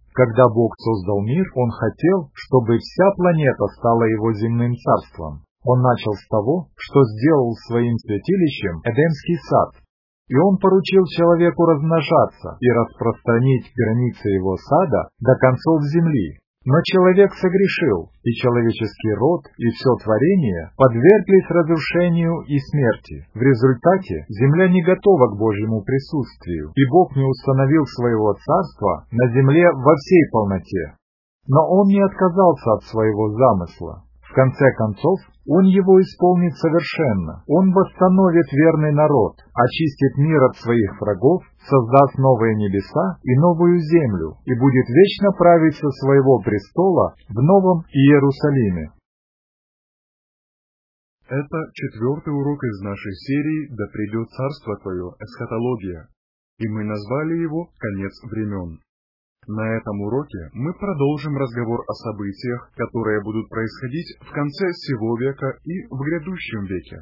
Когда Бог создал мир, Он хотел, чтобы вся планета стала Его земным царством. Он начал с того, что сделал своим святилищем Эдемский сад. И Он поручил человеку размножаться и распространить границы его сада до концов земли. Но человек согрешил, и человеческий род, и все творение подверглись разрушению и смерти. В результате земля не готова к Божьему присутствию, и Бог не установил своего царства на земле во всей полноте. Но Он не отказался от своего замысла. В конце концов, Он его исполнит совершенно. Он восстановит верный народ, очистит мир от своих врагов, создаст новые небеса и новую землю, и будет вечно править со своего престола в Новом Иерусалиме. Это 4-й урок из нашей серии «Да придет царство Твое. Эсхатология», и мы назвали его «Конец времен». На этом уроке мы продолжим разговор о событиях, которые будут происходить в конце сего века и в грядущем веке.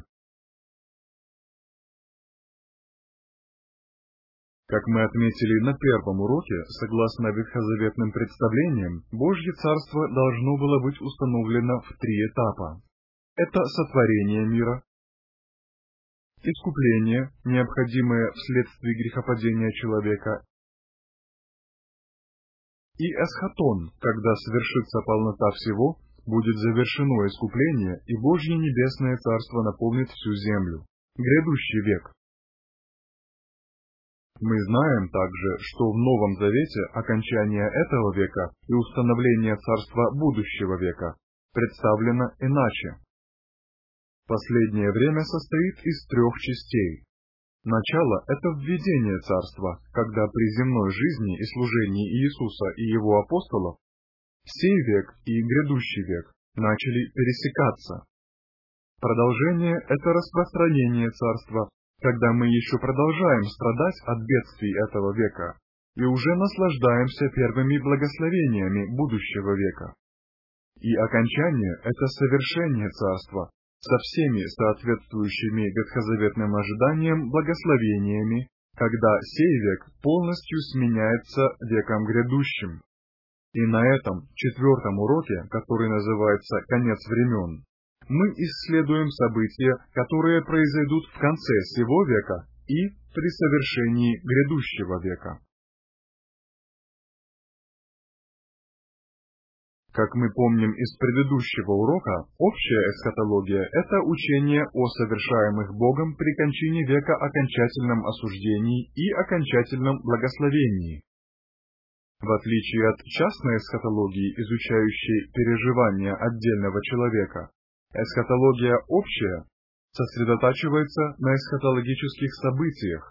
Как мы отметили на первом уроке, согласно ветхозаветным представлениям, Божье Царство должно было быть установлено в 3 этапа. Это сотворение мира, искупление, необходимое вследствие грехопадения человека, и эсхатон, когда свершится полнота всего, будет завершено искупление, и Божье Небесное Царство наполнит всю землю. Грядущий век. Мы знаем также, что в Новом Завете окончание этого века и установление Царства будущего века представлено иначе. Последнее время состоит из 3 частей. Начало – это введение Царства, когда при земной жизни и служении Иисуса и Его апостолов сей век и грядущий век начали пересекаться. Продолжение – это распространение Царства, когда мы еще продолжаем страдать от бедствий этого века и уже наслаждаемся первыми благословениями будущего века. И окончание – это совершение Царства, со всеми соответствующими ветхозаветным ожиданиям благословениями, когда сей век полностью сменяется веком грядущим. И на этом 4-м уроке, который называется «Конец времен», мы исследуем события, которые произойдут в конце сего века и при совершении грядущего века. Как мы помним из предыдущего урока, общая эсхатология – это учение о совершаемых Богом при кончине века окончательном осуждении и окончательном благословении. В отличие от частной эсхатологии, изучающей переживания отдельного человека, эсхатология общая сосредотачивается на эсхатологических событиях.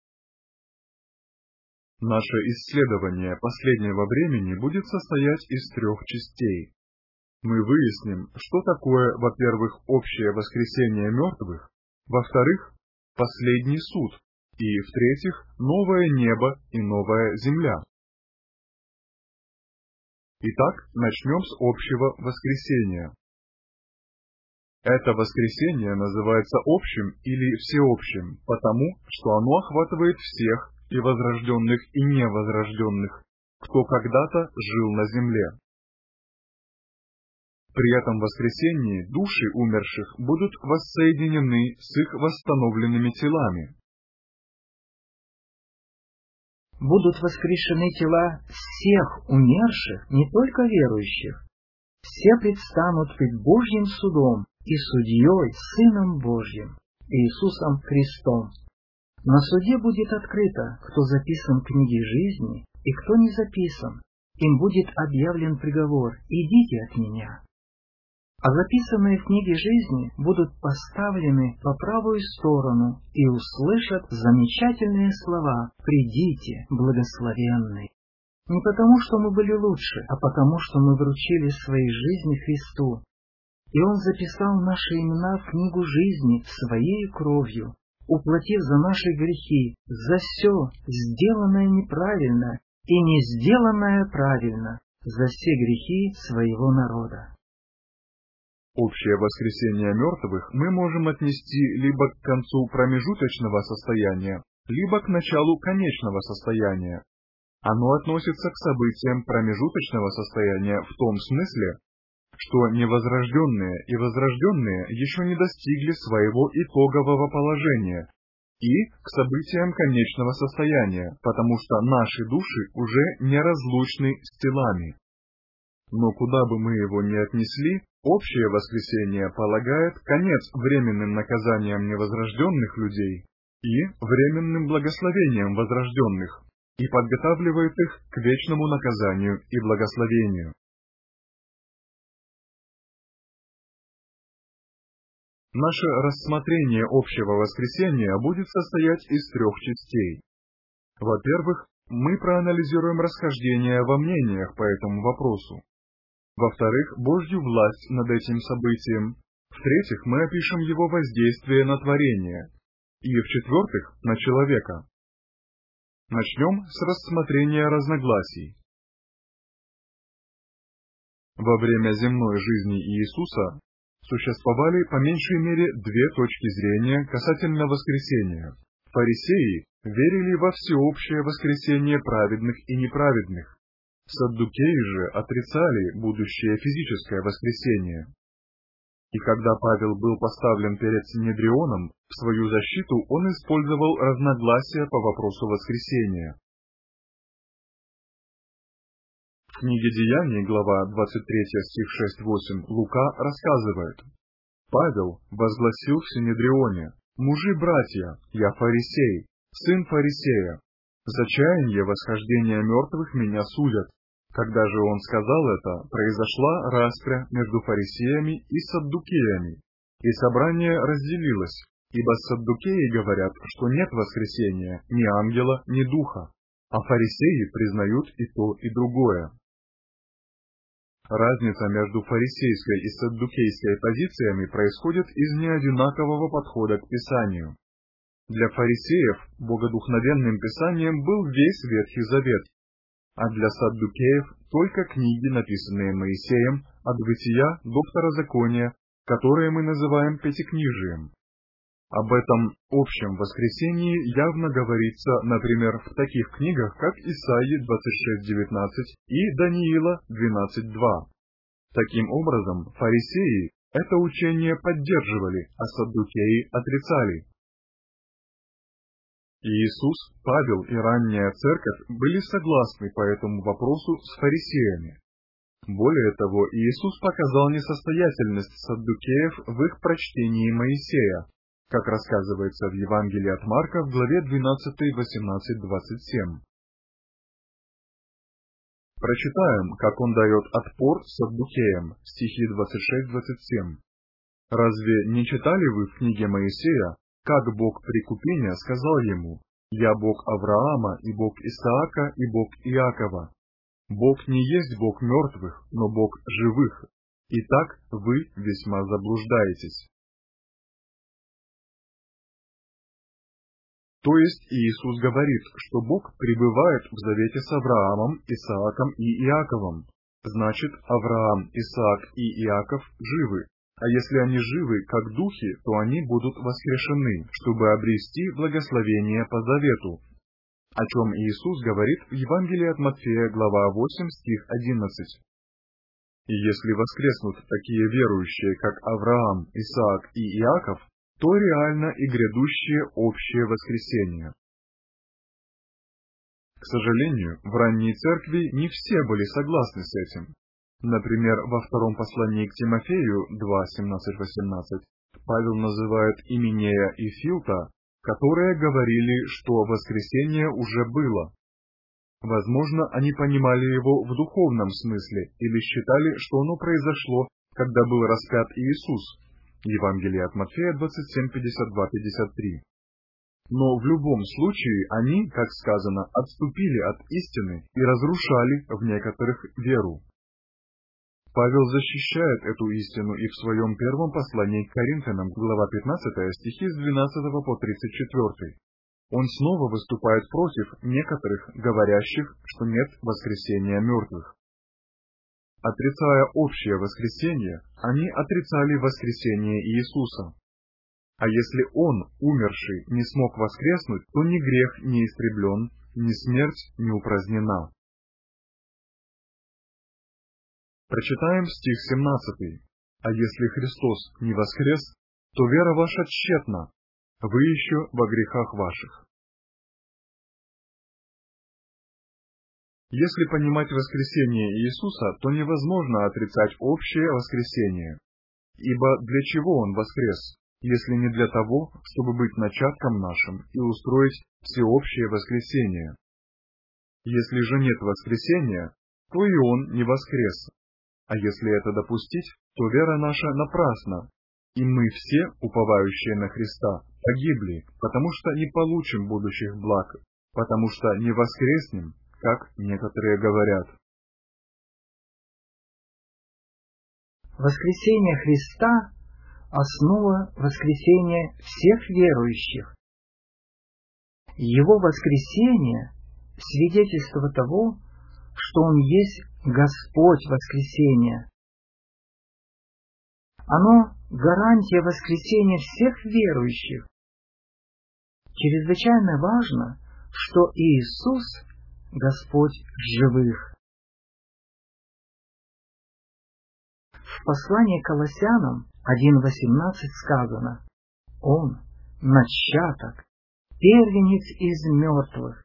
Наше исследование последнего времени будет состоять из 3 частей. Мы выясним, что такое, во-первых, общее воскресение мертвых, во-вторых, последний суд, и, в-третьих, новое небо и новая земля. Итак, начнем с общего воскресения. Это воскресение называется общим или всеобщим, потому что оно охватывает всех, и возрожденных, и невозрожденных, кто когда-то жил на земле. При этом воскресении души умерших будут воссоединены с их восстановленными телами. Будут воскрешены тела всех умерших, не только верующих. Все предстанут пред Божьим судом и судьей, Сыном Божьим, Иисусом Христом. На суде будет открыто, кто записан в книге жизни и кто не записан. Им будет объявлен приговор: идите от меня. А записанные в книге жизни будут поставлены по правую сторону и услышат замечательные слова: «Придите, благословенный». Не потому, что мы были лучше, а потому, что мы вручили свои жизни Христу. И Он записал наши имена в книгу жизни Своей кровью, уплатив за наши грехи, за все сделанное неправильно и не сделанное правильно, за все грехи своего народа. Общее воскресение мертвых мы можем отнести либо к концу промежуточного состояния, либо к началу конечного состояния. Оно относится к событиям промежуточного состояния в том смысле, что невозрожденные и возрожденные еще не достигли своего итогового положения, и к событиям конечного состояния, потому что наши души уже неразлучны с телами. Но куда бы мы его ни отнесли, общее воскресение полагает конец временным наказаниям невозрожденных людей и временным благословением возрожденных, и подготавливает их к вечному наказанию и благословению. Наше рассмотрение общего воскресения будет состоять из 3 частей. Во-первых, мы проанализируем расхождения во мнениях по этому вопросу. Во-вторых, Божью власть над этим событием. В-третьих, мы опишем его воздействие на творение. И в-четвертых, на человека. Начнем с рассмотрения разногласий. Во время земной жизни Иисуса существовали по меньшей мере 2 точки зрения касательно воскресения. Фарисеи верили во всеобщее воскресение праведных и неправедных. Саддукеи же отрицали будущее физическое воскресение. И когда Павел был поставлен перед Синедрионом, в свою защиту он использовал разногласия по вопросу воскресения. В книге Деяний, глава 23, стих 6-8, Лука рассказывает: «Павел возгласил в Синедрионе: мужи-братья, я фарисей, сын фарисея. За чаяние восхождения мертвых меня судят». Когда же он сказал это, произошла распря между фарисеями и саддукеями, и собрание разделилось, ибо саддукеи говорят, что нет воскресения ни ангела, ни духа, а фарисеи признают и то, и другое. Разница между фарисейской и саддукейской позициями происходит из неодинакового подхода к Писанию. Для фарисеев богодухновенным Писанием был весь Ветхий Завет, а для саддукеев только книги, написанные Моисеем, от Бытия до Второзакония, которые мы называем Пятикнижием. Об этом общем воскресении явно говорится, например, в таких книгах, как Исаии 26:19 и Даниила 12:2. Таким образом, фарисеи это учение поддерживали, а саддукеи отрицали. Иисус, Павел и ранняя церковь были согласны по этому вопросу с фарисеями. Более того, Иисус показал несостоятельность саддукеев в их прочтении Моисея, как рассказывается в Евангелии от Марка в главе 12, 18-27. Прочитаем, как он дает отпор саддукеям, стихи 26-27. «Разве не читали вы в книге Моисея, как Бог прикупения сказал ему: «Я Бог Авраама, и Бог Исаака, и Бог Иакова»? Бог не есть Бог мертвых, но Бог живых. Итак, вы весьма заблуждаетесь». То есть Иисус говорит, что Бог пребывает в завете с Авраамом, Исааком и Иаковом. Значит, Авраам, Исаак и Иаков живы. А если они живы, как духи, то они будут воскрешены, чтобы обрести благословение по завету, о чем Иисус говорит в Евангелии от Матфея, глава 8, стих 11. И если воскреснут такие верующие, как Авраам, Исаак и Иаков, то реально и грядущее общее воскресение. К сожалению, в ранней церкви не все были согласны с этим. Например, во втором послании к Тимофею 2:17-18 Павел называет Именея и Филта, которые говорили, что воскресение уже было. Возможно, они понимали его в духовном смысле или считали, что оно произошло, когда был распят Иисус. Евангелие от Матфея 27:52-53. Но в любом случае они, как сказано, отступили от истины и разрушали в некоторых веру. Павел защищает эту истину и в своем первом послании к Коринфянам, глава 15, стихи с 12 по 34. Он снова выступает против некоторых, говорящих, что нет воскресения мертвых. Отрицая общее воскресение, они отрицали воскресение Иисуса. А если он, умерший, не смог воскреснуть, то ни грех не истреблен, ни смерть не упразднена. Прочитаем стих 17. А если Христос не воскрес, то вера ваша тщетна, вы еще во грехах ваших. Если понимать воскресение Иисуса, то невозможно отрицать общее воскресение. Ибо для чего Он воскрес, если не для того, чтобы быть начатком нашим и устроить всеобщее воскресение? Если же нет воскресения, то и Он не воскрес. А если это допустить, то вера наша напрасна, и мы все, уповающие на Христа, погибли, потому что не получим будущих благ, потому что не воскреснем, как некоторые говорят. Воскресение Христа – основа воскресения всех верующих. Его воскресение – свидетельство того, что Он есть Господь воскресения. Оно – гарантия воскресения всех верующих. Чрезвычайно важно, что Иисус – Господь живых. В послании к Колоссянам 1:18 сказано: «Он – начаток, первенец из мертвых».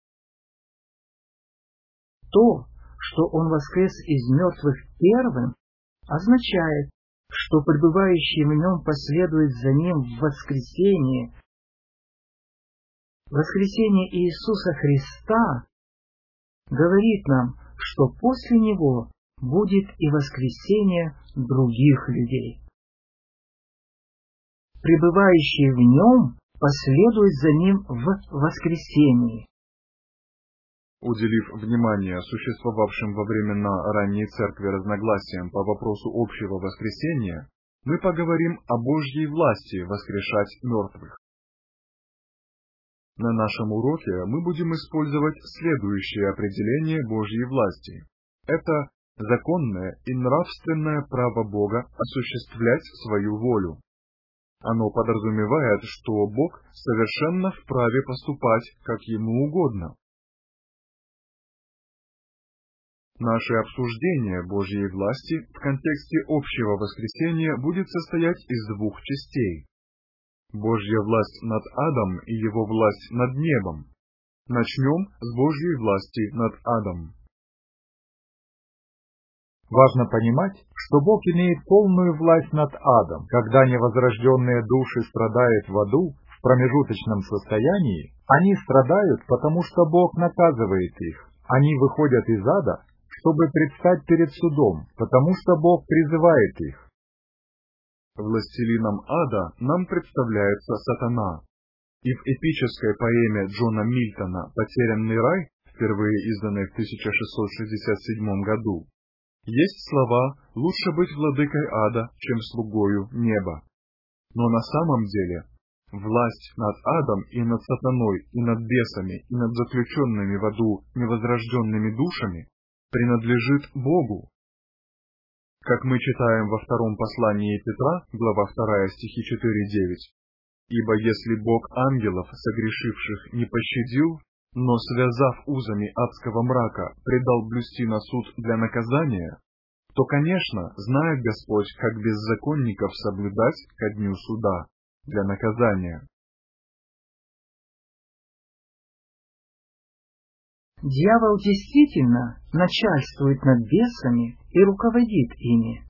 То, что Он воскрес из мертвых первым, означает, что пребывающие в Нем последуют за Ним в воскресении. Воскресение Иисуса Христа говорит нам, что после Него будет и воскресение других людей. Пребывающие в Нем последуют за Ним в воскресении. Уделив внимание существовавшим во времена ранней церкви разногласиям по вопросу общего воскресения, мы поговорим о Божьей власти воскрешать мертвых. На нашем уроке мы будем использовать следующее определение Божьей власти. Это законное и нравственное право Бога осуществлять свою волю. Оно подразумевает, что Бог совершенно вправе поступать, как Ему угодно. Наше обсуждение Божьей власти в контексте общего воскресения будет состоять из двух частей. Божья власть над адом и Его власть над небом. Начнем с Божьей власти над адом. Важно понимать, что Бог имеет полную власть над адом. Когда невозрожденные души страдают в аду, в промежуточном состоянии, они страдают, потому что Бог наказывает их. Они выходят из ада, чтобы предстать перед судом, потому что Бог призывает их. Властелином ада нам представляется Сатана. И в эпической поэме Джона Мильтона «Потерянный рай», впервые изданной в 1667 году, есть слова «лучше быть владыкой ада, чем слугою неба». Но на самом деле власть над адом и над сатаной, и над бесами, и над заключенными в аду невозрожденными душами принадлежит Богу. Как мы читаем во втором послании Петра, глава 2, стихи 4-9, «Ибо если Бог ангелов, согрешивших, не пощадил, но, связав узами адского мрака, предал блюсти на суд для наказания, то, конечно, знает Господь, как беззаконников соблюдать ко дню суда для наказания». Дьявол действительно начальствует над бесами и руководит ими.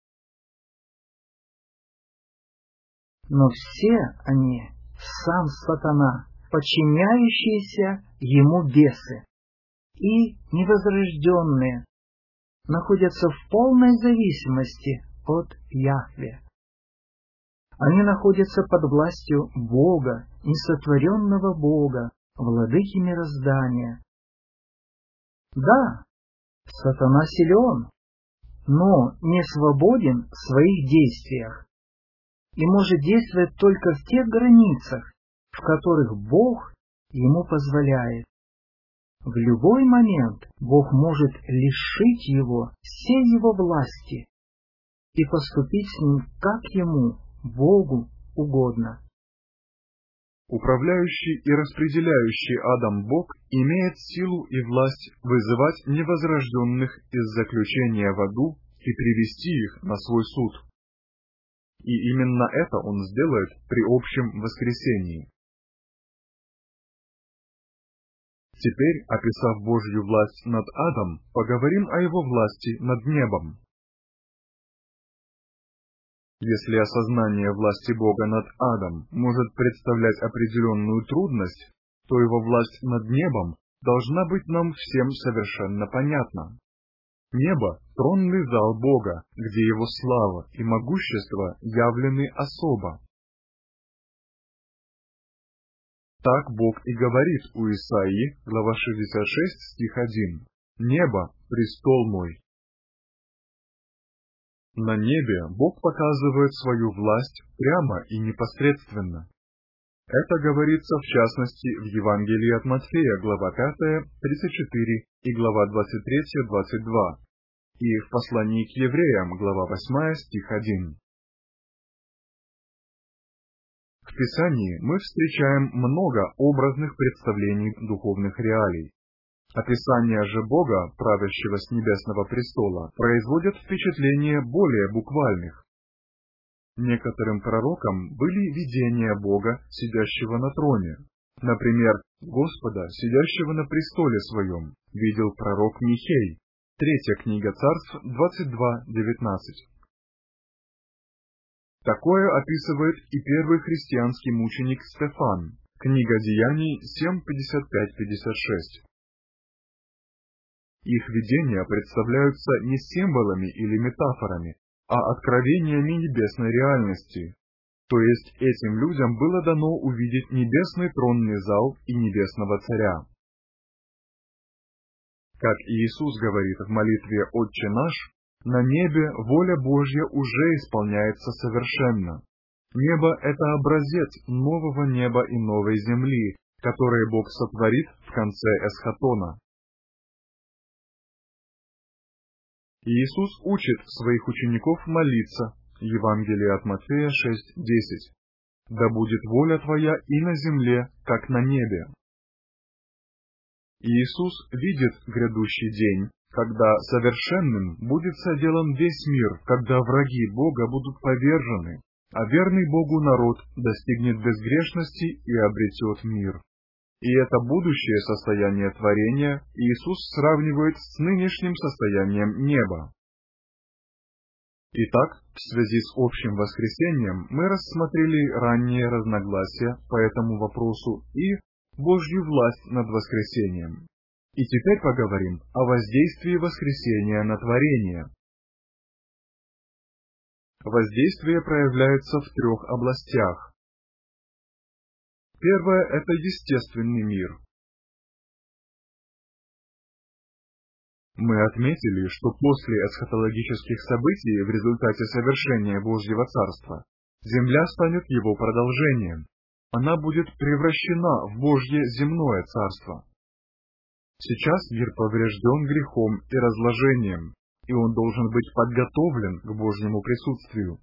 Но все они, сам сатана, подчиняющиеся ему бесы, и невозрожденные, находятся в полной зависимости от Яхве. Они находятся под властью Бога, несотворенного Бога, владыки мироздания. Да, сатана силен, но не свободен в своих действиях и может действовать только в тех границах, в которых Бог ему позволяет. В любой момент Бог может лишить его всей его власти и поступить с ним, как ему, Богу, угодно. Управляющий и распределяющий адом Бог имеет силу и власть вызывать невозрожденных из заключения в аду и привести их на свой суд. И именно это Он сделает при общем воскресении. Теперь, описав Божью власть над адом, поговорим о Его власти над небом. Если осознание власти Бога над адом может представлять определенную трудность, то Его власть над небом должна быть нам всем совершенно понятна. Небо – тронный зал Бога, где Его слава и могущество явлены особо. Так Бог и говорит у Исаии, глава 66, стих 1. «Небо – престол мой». На небе Бог показывает свою власть прямо и непосредственно. Это говорится в частности в Евангелии от Матфея, глава 5, 34 и глава 23, 22, и в послании к евреям, глава 8, стих 1. В Писании мы встречаем много образных представлений духовных реалий. Описание же Бога, правящего с небесного престола, производит впечатление более буквальных. Некоторым пророкам были видения Бога, сидящего на троне. Например, Господа, сидящего на престоле своем, видел пророк Михей. 3 книга Царств 22:19. Такое описывает и первый христианский мученик Стефан. Книга Деяний 7:55-56. Их видения представляются не символами или метафорами, а откровениями небесной реальности. То есть этим людям было дано увидеть небесный тронный зал и небесного царя. Как Иисус говорит в молитве «Отче наш», на небе воля Божья уже исполняется совершенно. Небо – это образец нового неба и новой земли, которые Бог сотворит в конце эсхатона. Иисус учит своих учеников молиться. Евангелие от Матфея 6:10. «Да будет воля Твоя и на земле, как на небе». Иисус видит грядущий день, когда совершенным будет соделан весь мир, когда враги Бога будут повержены, а верный Богу народ достигнет безгрешности и обретет мир. И это будущее состояние творения Иисус сравнивает с нынешним состоянием неба. Итак, в связи с общим воскресением мы рассмотрели ранние разногласия по этому вопросу и Божью власть над воскресением. И теперь поговорим о воздействии воскресения на творение. Воздействие проявляется в 3 областях. Первое – это естественный мир. Мы отметили, что после эсхатологических событий в результате совершения Божьего Царства земля станет его продолжением. Она будет превращена в Божье земное царство. Сейчас мир поврежден грехом и разложением, и он должен быть подготовлен к Божьему присутствию.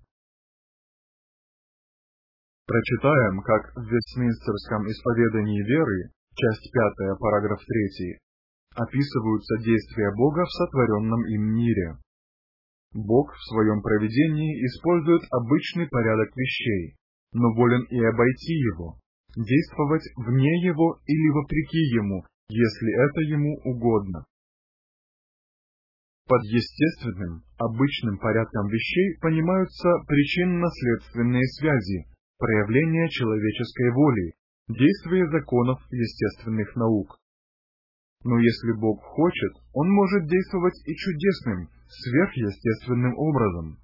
Прочитаем, как в Вестминстерском исповедании веры, часть 5, параграф 3, описываются действия Бога в сотворенном им мире. Бог в своем провидении использует обычный порядок вещей, но волен и обойти его, действовать вне его или вопреки ему, если это ему угодно. Под естественным, обычным порядком вещей понимаются причинно-следственные связи, проявление человеческой воли, действие законов естественных наук. Но если Бог хочет, Он может действовать и чудесным, сверхъестественным образом.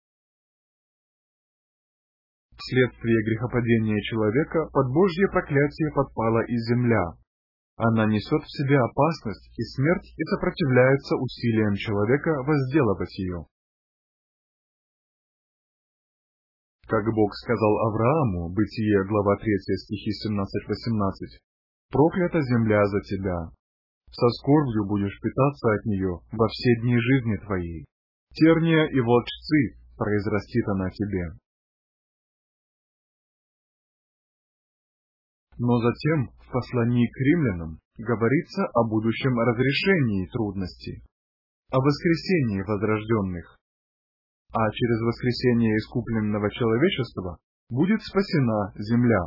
Вследствие грехопадения человека под Божье проклятие подпала и земля. Она несет в себе опасность и смерть и сопротивляется усилиям человека возделывать ее. Как Бог сказал Аврааму, Бытие, глава 3, стихи 17-18, «Проклята земля за тебя. Со скорбью будешь питаться от нее во все дни жизни твоей. Терния и волчцы произрастит она тебе». Но затем в послании к римлянам говорится о будущем разрешении трудностей, о воскресении возрожденных. А через воскресение искупленного человечества будет спасена земля.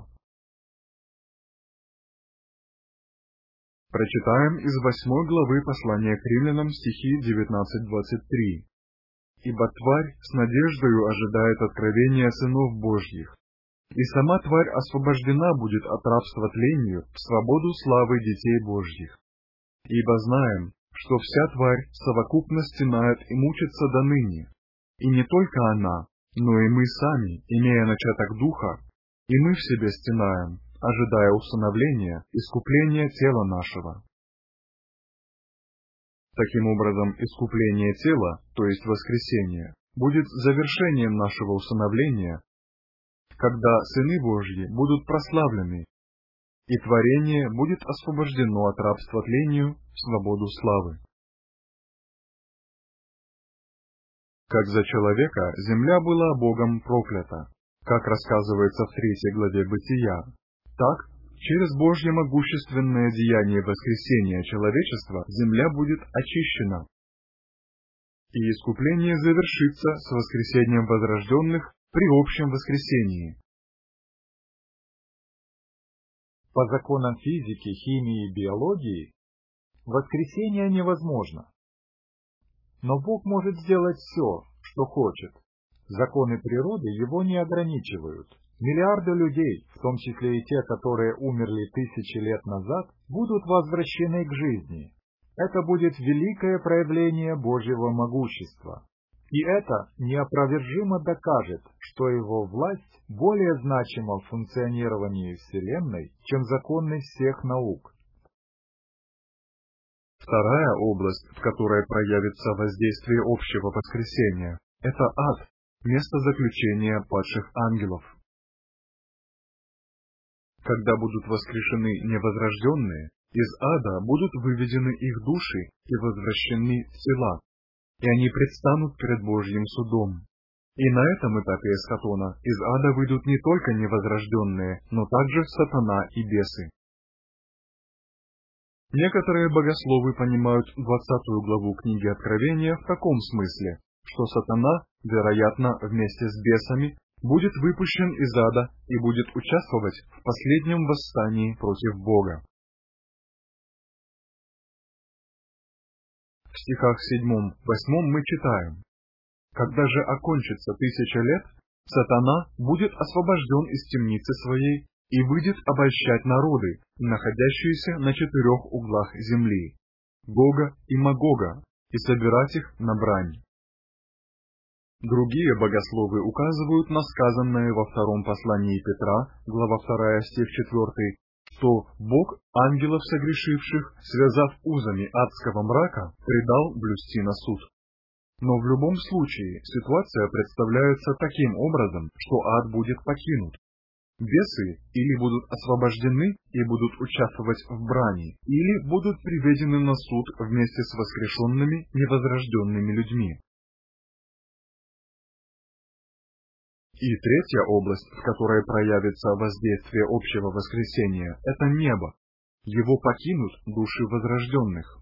Прочитаем из 8 главы послания к римлянам стихи 19-23. «Ибо тварь с надеждою ожидает откровения сынов Божьих, и сама тварь освобождена будет от рабства тлению в свободу славы детей Божьих. Ибо знаем, что вся тварь совокупно стенает и мучится до ныне, и не только она, но и мы сами, имея начаток духа, и мы в себе стенаем, ожидая усыновления, искупления тела нашего». Таким образом, искупление тела, то есть воскресение, будет завершением нашего усыновления, когда сыны Божьи будут прославлены, и творение будет освобождено от рабства тлению в свободу славы. Как за человека земля была Богом проклята, как рассказывается в 3 главе Бытия, так, через Божье могущественное деяние воскресения человечества земля будет очищена, и искупление завершится с воскресением возрожденных при общем воскресении. По законам физики, химии и биологии воскресение невозможно. Но Бог может сделать все, что хочет. Законы природы его не ограничивают. Миллиарды людей, в том числе и те, которые умерли тысячи лет назад, будут возвращены к жизни. Это будет великое проявление Божьего могущества. И это неопровержимо докажет, что его власть более значима в функционировании Вселенной, чем законы всех наук. Вторая область, в которой проявится воздействие общего воскресения, это ад, место заключения падших ангелов. Когда будут воскрешены невозрожденные, из ада будут выведены их души и возвращены в тела, и они предстанут перед Божьим судом. И на этом этапе эсхатона из ада выйдут не только невозрожденные, но также сатана и бесы. Некоторые богословы понимают 20 главу книги Откровения в таком смысле, что сатана, вероятно, вместе с бесами, будет выпущен из ада и будет участвовать в последнем восстании против Бога. В стихах 7-8 мы читаем: «Когда же окончится 1000 лет, сатана будет освобожден из темницы своей и выйдет обольщать народы, находящиеся на 4 углах земли, Гога и Магога, и собирать их на брань». Другие богословы указывают на сказанное во 2 послании Петра, глава 2, стих 4, что Бог ангелов согрешивших, связав узами адского мрака, предал блюсти на суд. Но в любом случае ситуация представляется таким образом, что ад будет покинут. Бесы или будут освобождены и будут участвовать в брани, или будут приведены на суд вместе с воскрешенными невозрожденными людьми. И третья область, в которой проявится воздействие общего воскресения, это небо. Его покинут души возрожденных.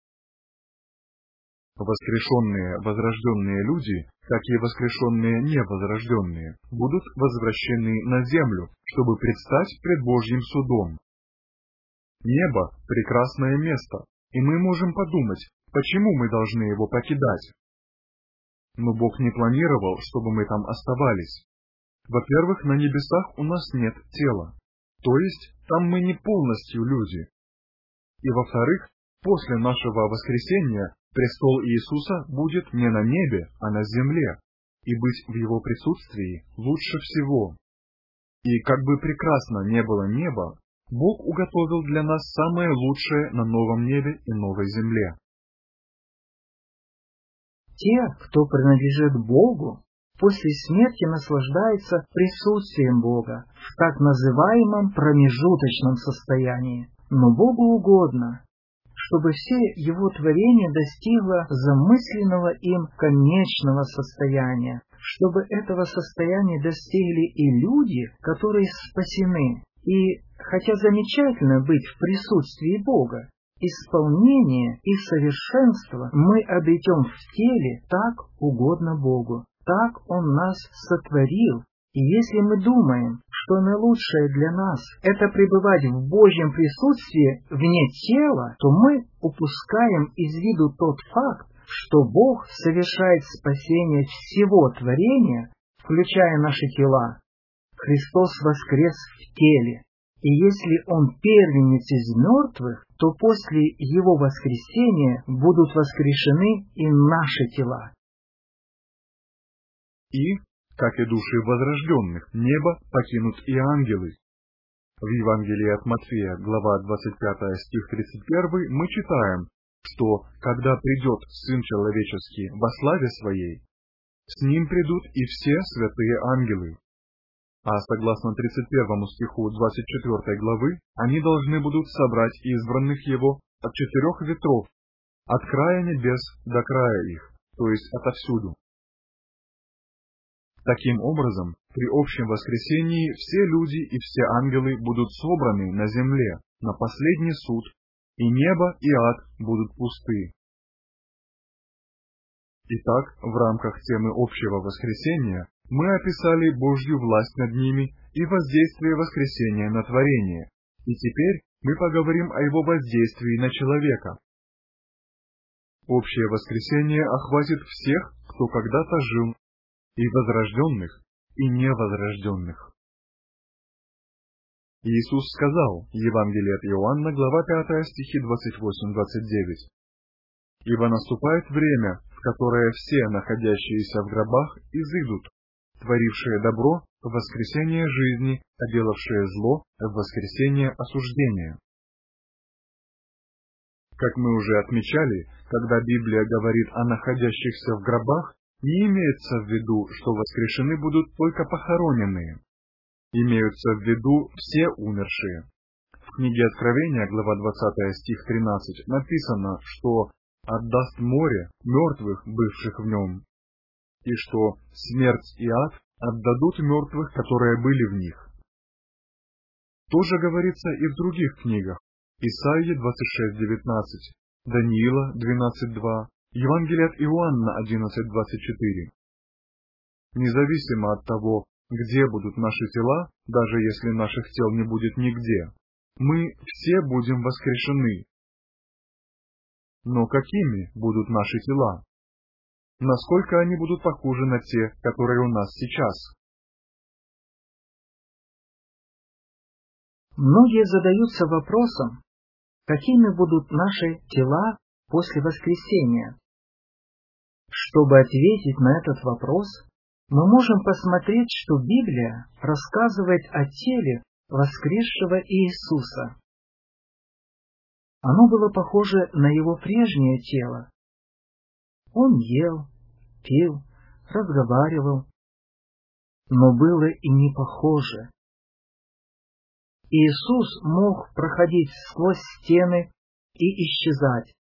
Воскрешенные возрожденные люди, как и воскрешенные невозрожденные, будут возвращены на землю, чтобы предстать пред Божьим судом. Небо – прекрасное место, и мы можем подумать, почему мы должны его покидать. Но Бог не планировал, чтобы мы там оставались. Во-первых, на небесах у нас нет тела, то есть там мы не полностью люди. И во-вторых, после нашего воскресения престол Иисуса будет не на небе, а на земле, и быть в его присутствии лучше всего. И как бы прекрасно не было небо, Бог уготовил для нас самое лучшее на новом небе и новой земле. Те, кто принадлежит Богу, после смерти наслаждаются присутствием Бога в так называемом промежуточном состоянии. Но Богу угодно, чтобы все Его творение достигло замысленного им конечного состояния, чтобы этого состояния достигли и люди, которые спасены, И хотя замечательно быть в присутствии Бога, исполнение и совершенство мы обретем в теле, так угодно Богу, так Он нас сотворил. И если мы думаем, что наилучшее для нас – это пребывать в Божьем присутствии вне тела, то мы упускаем из виду тот факт, что Бог совершает спасение всего творения, включая наши тела. Христос воскрес в теле, и если Он первенец из мертвых, то после Его воскресения будут воскрешены и наши тела. И, как и души возрожденных, небо покинут и ангелы. В Евангелии от Матфея, глава 25, стих 31, мы читаем, что, когда придет Сын Человеческий во славе Своей, с Ним придут и все святые ангелы. А согласно 31 стиху 24 главы, они должны будут собрать избранных Его от 4 ветров, от края небес до края их, то есть отовсюду. Таким образом, при общем воскресении все люди и все ангелы будут собраны на земле, на последний суд, и небо и ад будут пусты. Итак, в рамках темы общего воскресения мы описали Божью власть над ними и воздействие воскресения на творение, и теперь мы поговорим о его воздействии на человека. Общее воскресение охватит всех, кто когда-то жил, и возрожденных, и невозрожденных. Иисус сказал, Евангелие от Иоанна, глава 5, стихи 28-29. «Ибо наступает время, в которое все, находящиеся в гробах, изыдут, творившие добро в воскресение жизни, а делавшие зло в воскресение осуждения». Как мы уже отмечали, когда Библия говорит о находящихся в гробах, не имеется в виду, что воскрешены будут только похороненные. Имеются в виду все умершие. В книге Откровения, глава 20, стих 13, написано, что «отдаст море мертвых, бывших в нем», и что «смерть и ад отдадут мертвых, которые были в них». Тоже говорится и в других книгах. Исаии 26:19, Даниила 12:2, Евангелие от Иоанна 11:24. Независимо от того, где будут наши тела, даже если наших тел не будет нигде, мы все будем воскрешены. Но какими будут наши тела? Насколько они будут похожи на те, которые у нас сейчас? Многие задаются вопросом, какими будут наши тела после воскресения. Чтобы ответить на этот вопрос, мы можем посмотреть, что Библия рассказывает о теле воскресшего Иисуса. Оно было похоже на его прежнее тело. Он ел, пил, разговаривал, но было и не похоже. Иисус мог проходить сквозь стены и исчезать.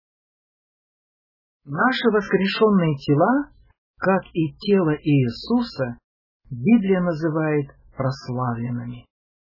Наши воскрешенные тела, как и тело Иисуса, Библия называет прославленными.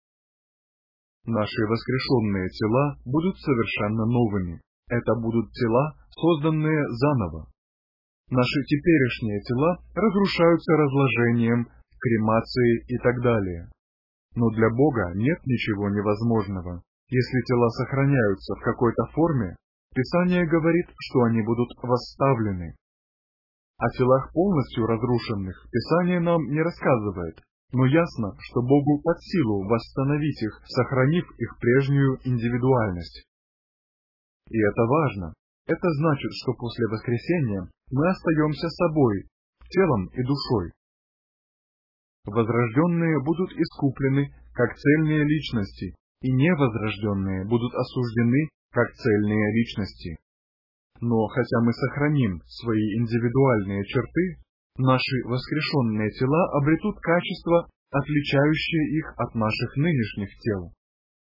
Наши воскрешенные тела будут совершенно новыми. Это будут тела, созданные заново. Наши теперешние тела разрушаются разложением, кремацией и так далее. Но для Бога нет ничего невозможного. Если тела сохраняются в какой-то форме, Писание говорит, что они будут восставлены. О телах полностью разрушенных Писание нам не рассказывает, но ясно, что Богу под силу восстановить их, сохранив их прежнюю индивидуальность. И это важно. Это значит, что после воскресения мы остаемся собой, телом и душой. Возрожденные будут искуплены, как цельные личности, и невозрожденные будут осуждены, как цельные личности. Но хотя мы сохраним свои индивидуальные черты, наши воскрешенные тела обретут качества, отличающие их от наших нынешних тел.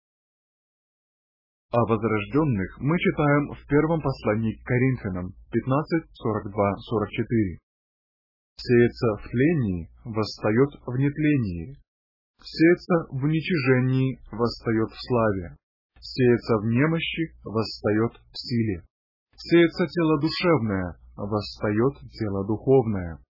О возрожденных мы читаем в первом послании к Коринфянам 15:42-44. «Сеется в тлении, восстает в нетлении. Сеется в уничижении, восстает в славе. Сеется в немощи, восстает в силе. Сеется тело душевное, восстает тело духовное.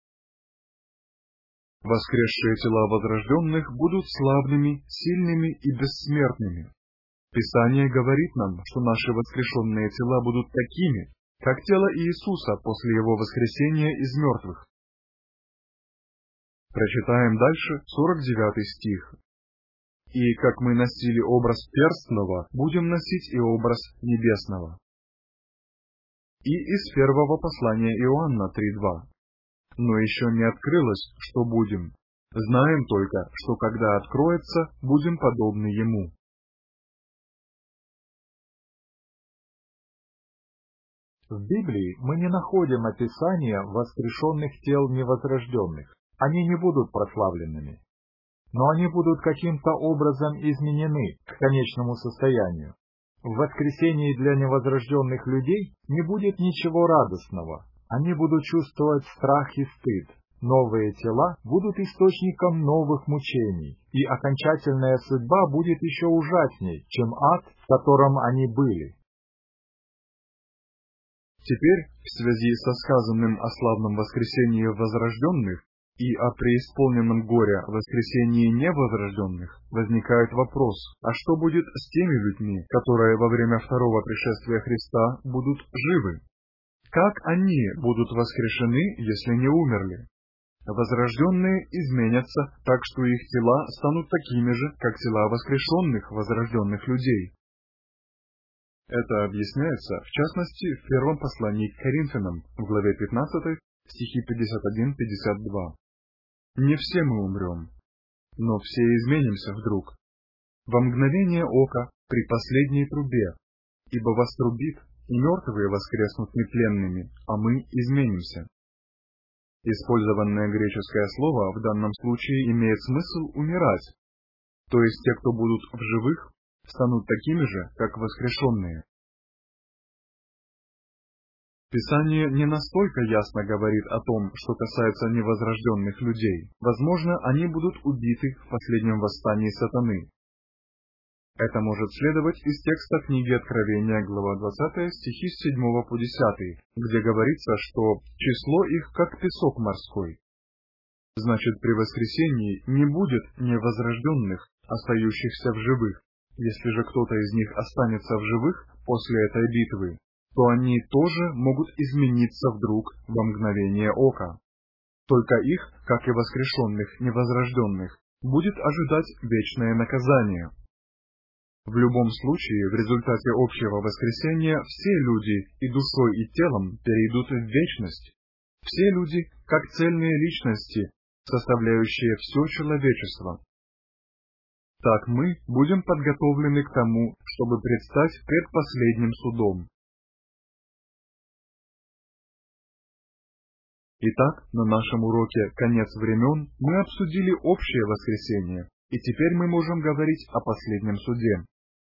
Воскресшие тела возрожденных будут славными, сильными и бессмертными. Писание говорит нам, что наши воскрешенные тела будут такими, как тело Иисуса после Его воскресения из мертвых. Прочитаем дальше 49 стих. «И как мы носили образ перстного, будем носить и образ небесного». И из первого послания Иоанна 3:2. «Но еще не открылось, что будем. Знаем только, что когда откроется, будем подобны Ему». В Библии мы не находим описания воскрешенных тел невозрожденных. Они не будут прославленными. Но они будут каким-то образом изменены к конечному состоянию. В воскресении для невозрожденных людей не будет ничего радостного. Они будут чувствовать страх и стыд. Новые тела будут источником новых мучений, и окончательная судьба будет еще ужасней, чем ад, в котором они были. Теперь, в связи со сказанным о славном воскресении возрожденных и о преисполненном горя воскресении невозрожденных, возникает вопрос, а что будет с теми людьми, которые во время второго пришествия Христа будут живы? Как они будут воскрешены, если не умерли? Возрожденные изменятся так, что их тела станут такими же, как тела воскрешенных возрожденных людей. Это объясняется, в частности, в первом послании к Коринфянам, в главе 15, стихи 51-52. «Не все мы умрем, но все изменимся вдруг, во мгновение ока, при последней трубе, ибо вострубит, и мертвые воскреснут нетленными, а мы изменимся». Использованное греческое слово в данном случае имеет смысл «умирать», то есть те, кто будут в живых, станут такими же, как воскрешенные. Писание не настолько ясно говорит о том, что касается невозрожденных людей. Возможно, они будут убиты в последнем восстании сатаны. Это может следовать из текста книги Откровения, глава 20, стихи с 7 по 10, где говорится, что число их как песок морской. Значит, при воскресении не будет невозрожденных, остающихся в живых. Если же кто-то из них останется в живых после этой битвы, то они тоже могут измениться вдруг во мгновение ока. Только их, как и воскрешенных невозрожденных, будет ожидать вечное наказание. В любом случае, в результате общего воскресения все люди и душой, и телом перейдут в вечность. Все люди, как цельные личности, составляющие все человечество. Так мы будем подготовлены к тому, чтобы предстать пред последним судом. Итак, на нашем уроке «Конец времен» мы обсудили общее воскресение, и теперь мы можем говорить о последнем суде.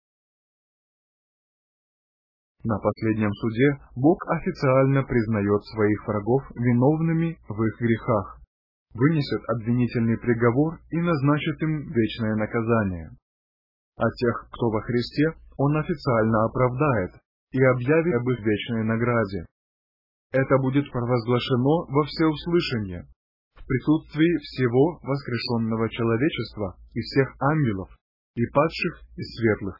На последнем суде Бог официально признает своих врагов виновными в их грехах, вынесет обвинительный приговор и назначит им вечное наказание. А тех, кто во Христе, Он официально оправдает и объявит об их вечной награде. Это будет провозглашено во всеуслышание, в присутствии всего воскрешенного человечества и всех ангелов, и падших, и светлых.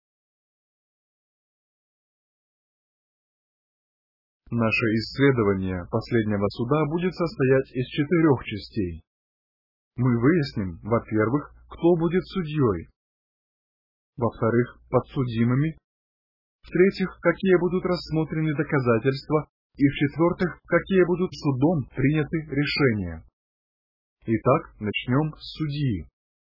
Наше исследование последнего суда будет состоять из 4 частей. Мы выясним, во-первых, кто будет судьей, во-вторых, подсудимыми, в-третьих, какие будут рассмотрены доказательства, и в-четвертых, какие будут судом приняты решения. Итак, начнем с судьи.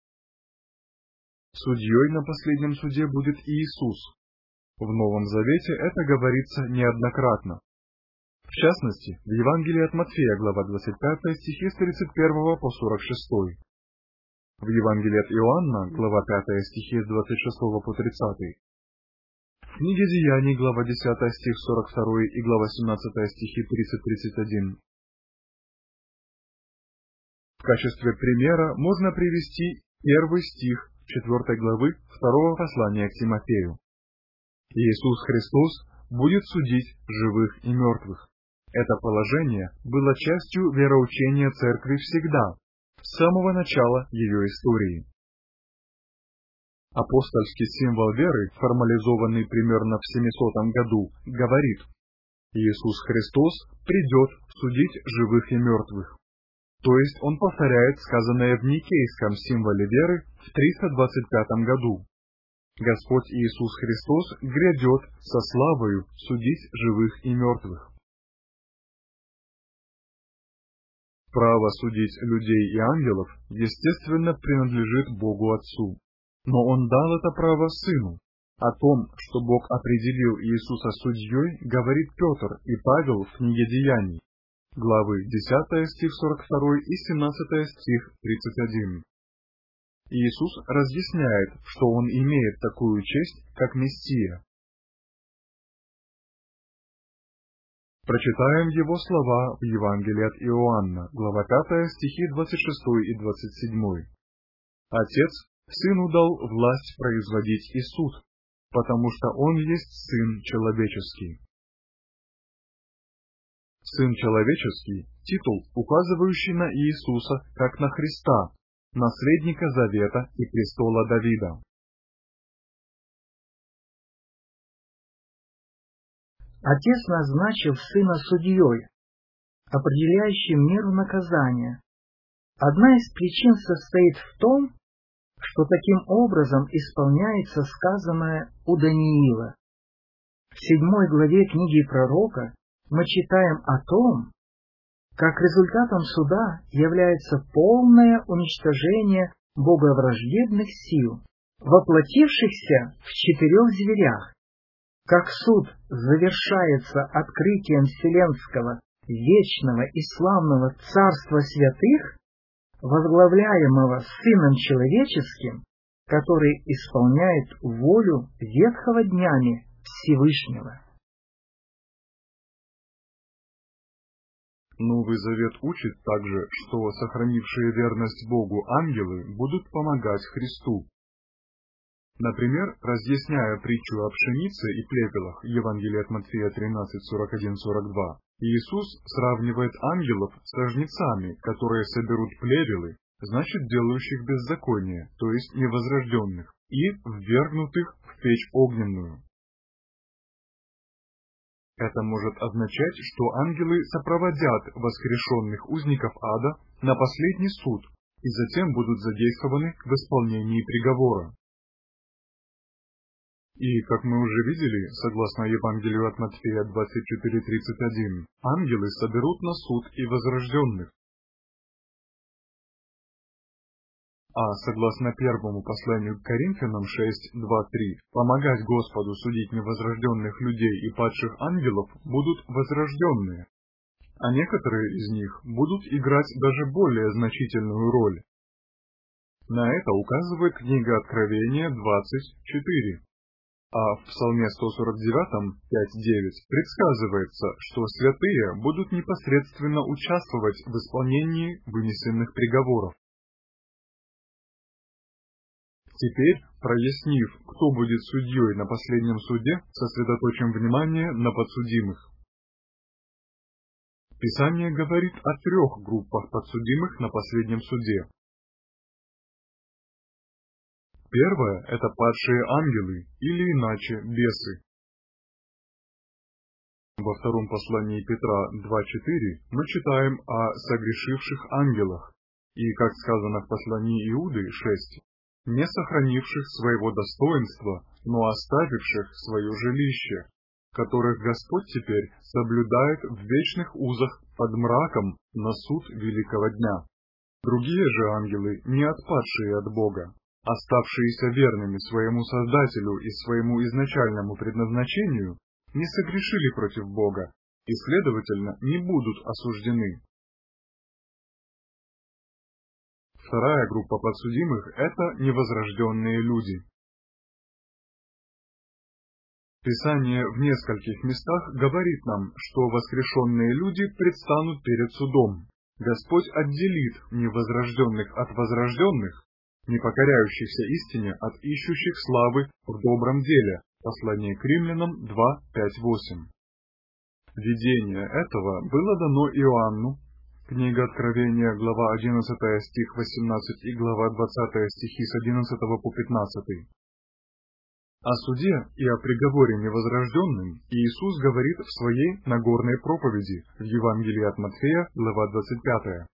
Судьей на последнем суде будет Иисус. В Новом Завете это говорится неоднократно. В частности, в Евангелии от Матфея, глава 25, стихи с 31 по 46. В Евангелии от Иоанна, глава 5, стихи с 26 по 30. В книге Деяний, глава 10, стих 42 и глава 17, стихи 30-31. В качестве примера можно привести Первый стих 4 главы 2 послания к Тимофею. Иисус Христос будет судить живых и мертвых. Это положение было частью вероучения Церкви всегда, с самого начала ее истории. Апостольский символ веры, формализованный примерно в 700 году, говорит: Иисус Христос придет судить живых и мертвых. То есть он повторяет сказанное в Никейском символе веры в 325 году. Господь Иисус Христос грядет со славою судить живых и мертвых. Право судить людей и ангелов, естественно, принадлежит Богу Отцу. Но Он дал это право Сыну. О том, что Бог определил Иисуса судьей, говорит Петр и Павел в книге Деяний, главы 10 стих 42 и 17 стих 31. Иисус разъясняет, что Он имеет такую честь, как Мессия. Прочитаем Его слова в Евангелии от Иоанна, глава 5, стихи 26 и 27. «Отец Сыну дал власть производить и суд, потому что Он есть Сын Человеческий». Сын Человеческий – титул, указывающий на Иисуса как на Христа, наследника Завета и престола Давида. Отец назначил Сына судьей, определяющим меру наказания. Одна из причин состоит в том, что таким образом исполняется сказанное у Даниила. В 7 главе книги пророка мы читаем о том, как результатом суда является полное уничтожение боговраждебных сил, воплотившихся в 4 зверях. Как суд завершается открытием вселенского, вечного и славного Царства Святых, возглавляемого Сыном Человеческим, который исполняет волю ветхого днями Всевышнего. Новый Завет учит также, что сохранившие верность Богу ангелы будут помогать Христу. Например, разъясняя притчу о пшенице и плевелах, Евангелие от Матфея 13:41-42, Иисус сравнивает ангелов с жнецами, которые соберут плевелы, значит делающих беззаконие, то есть невозрожденных, и ввергнутых в печь огненную. Это может означать, что ангелы сопроводят воскрешенных узников ада на последний суд и затем будут задействованы в исполнении приговора. И, как мы уже видели, согласно Евангелию от Матфея 24:31, ангелы соберут на суд и возрожденных. А согласно первому посланию к Коринфянам 6:2-3, помогать Господу судить невозрожденных людей и падших ангелов будут возрожденные, а некоторые из них будут играть даже более значительную роль. На это указывает книга Откровения 20:4. А в Псалме 149, 5-9 предсказывается, что святые будут непосредственно участвовать в исполнении вынесенных приговоров. Теперь, прояснив, кто будет судьей на последнем суде, сосредоточим внимание на подсудимых. Писание говорит о 3 группах подсудимых на последнем суде. Первое – это падшие ангелы, или иначе бесы. Во втором послании Петра 2:4 мы читаем о согрешивших ангелах, и, как сказано в послании Иуды 6, не сохранивших своего достоинства, но оставивших свое жилище, которых Господь теперь соблюдает в вечных узах под мраком на суд великого дня. Другие же ангелы, не отпадшие от Бога, оставшиеся верными своему Создателю и своему изначальному предназначению, не согрешили против Бога и, следовательно, не будут осуждены. Вторая группа подсудимых – это невозрожденные люди. Писание в нескольких местах говорит нам, что воскрешенные люди предстанут перед судом. Господь отделит невозрожденных от возрожденных, не покоряющихся истине от ищущих славы в добром деле. Послание к Римлянам 2:5-8. Видение этого было дано Иоанну. Книга Откровения, глава 11, стих 18 и глава 20, стихи с 11 по 15. О суде и о приговоре невозрожденным Иисус говорит в своей Нагорной проповеди в Евангелии от Матфея, глава 25.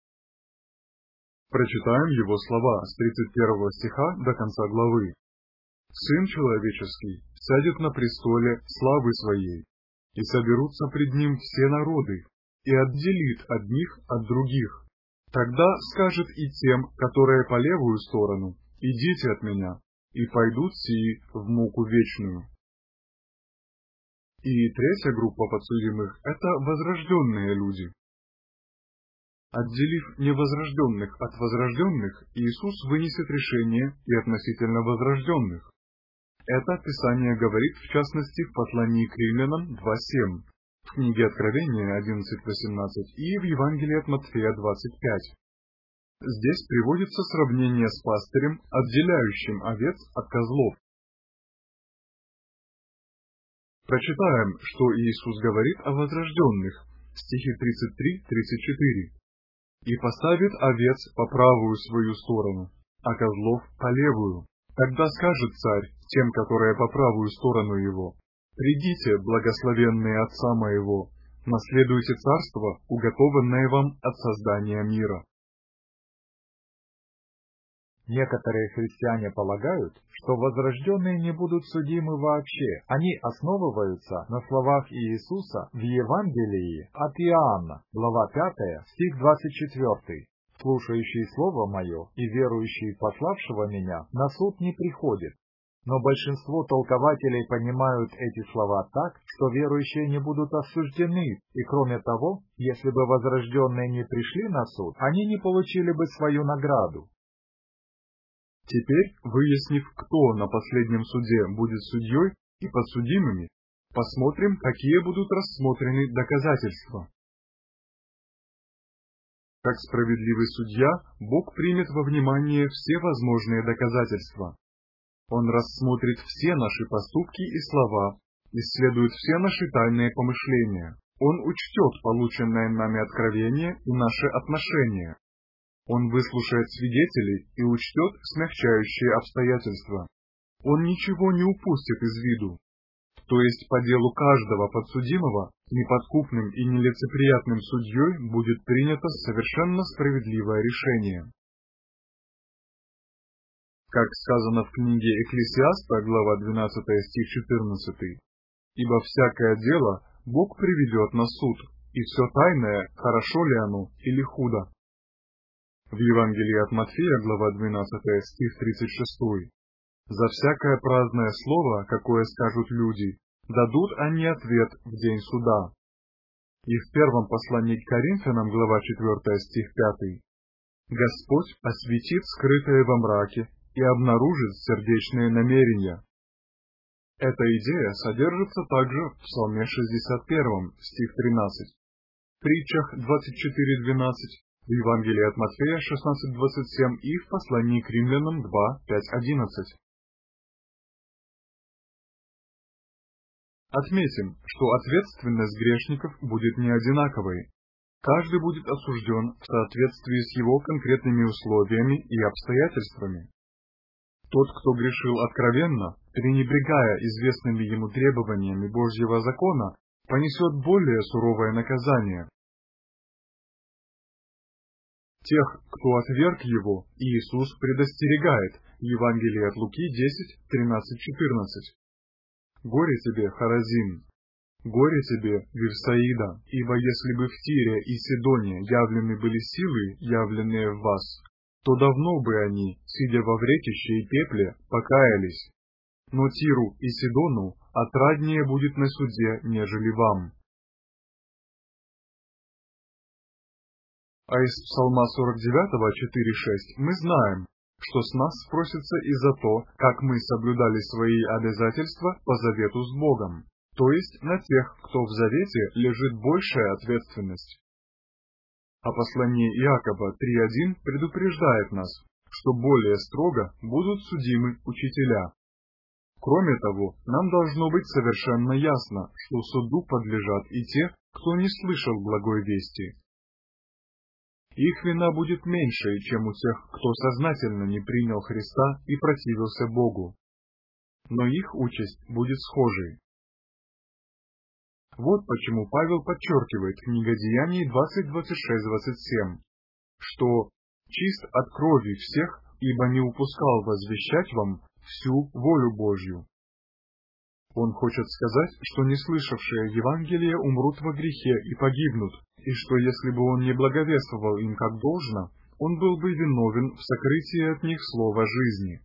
Прочитаем его слова с 31 стиха до конца главы. «Сын человеческий сядет на престоле славы своей, и соберутся пред ним все народы, и отделит одних от других. Тогда скажет и тем, которые по левую сторону: идите от меня, и пойдут сии в муку вечную». И третья группа подсудимых – это возрожденные люди. Отделив невозрожденных от возрожденных, Иисус вынесет решение и относительно возрожденных. Это Писание говорит, в частности, в послании к Римлянам 2:7, в книге Откровения 11:18 и в Евангелии от Матфея 20:5. Здесь приводится сравнение с пастырем, отделяющим овец от козлов. Прочитаем, что Иисус говорит о возрожденных, стихи 33-34. «И поставит овец по правую свою сторону, а козлов по левую. Тогда скажет царь тем, которые по правую сторону его: придите, благословенные Отца моего, наследуйте царство, уготованное вам от создания мира». Некоторые христиане полагают, что возрожденные не будут судимы вообще. Они основываются на словах Иисуса в Евангелии от Иоанна, глава 5, стих 24. «Слушающий Слово Мое и верующий в пославшего Меня на суд не приходит». Но большинство толкователей понимают эти слова так, что верующие не будут осуждены, и кроме того, если бы возрожденные не пришли на суд, они не получили бы свою награду. Теперь, выяснив, кто на последнем суде будет судьей и подсудимыми, посмотрим, какие будут рассмотрены доказательства. Как справедливый судья, Бог примет во внимание все возможные доказательства. Он рассмотрит все наши поступки и слова, исследует все наши тайные помышления. Он учтет полученное нами откровение и наши отношения. Он выслушает свидетелей и учтет смягчающие обстоятельства. Он ничего не упустит из виду. То есть по делу каждого подсудимого неподкупным и нелицеприятным судьей будет принято совершенно справедливое решение. Как сказано в книге Экклесиаста, глава 12, стих 14, «Ибо всякое дело Бог приведет на суд, и все тайное, хорошо ли оно или худо». В Евангелии от Матфея, глава 12, стих 36. «За всякое праздное слово, какое скажут люди, дадут они ответ в день суда». И в первом послании к Коринфянам, глава 4, стих 5. «Господь осветит скрытое во мраке и обнаружит сердечные намерения». Эта идея содержится также в Псалме 61, стих 13, в Притчах 24:12, в Евангелии от Матфея 16:27 и в послании к Римлянам 2:5-11. Отметим, что ответственность грешников будет не одинаковой. Каждый будет осужден в соответствии с его конкретными условиями и обстоятельствами. Тот, кто грешил откровенно, пренебрегая известными ему требованиями Божьего закона, понесет более суровое наказание. Тех, кто отверг его, Иисус предостерегает в Евангелии от Луки 10:13-14. «Горе тебе, Хоразин! Горе тебе, Вифсаида! Ибо если бы в Тире и Сидоне явлены были силы, явленные в вас, то давно бы они, сидя во вретище и пепле, покаялись. Но Тиру и Сидону отраднее будет на суде, нежели вам». А из Псалма 49, 4-6 мы знаем, что с нас спросится и за то, как мы соблюдали свои обязательства по завету с Богом, то есть на тех, кто в завете лежит большая ответственность. А послание Иакова 3:1 предупреждает нас, что более строго будут судимы учителя. Кроме того, нам должно быть совершенно ясно, что суду подлежат и те, кто не слышал благой вести. Их вина будет меньше, чем у тех, кто сознательно не принял Христа и противился Богу. Но их участь будет схожей. Вот почему Павел подчеркивает в книге Деяний 20:26-27, что «чист от крови всех, ибо не упускал возвещать вам всю волю Божью». Он хочет сказать, что не слышавшие Евангелие умрут во грехе и погибнут, и что если бы он не благовествовал им как должно, он был бы виновен в сокрытии от них слова жизни.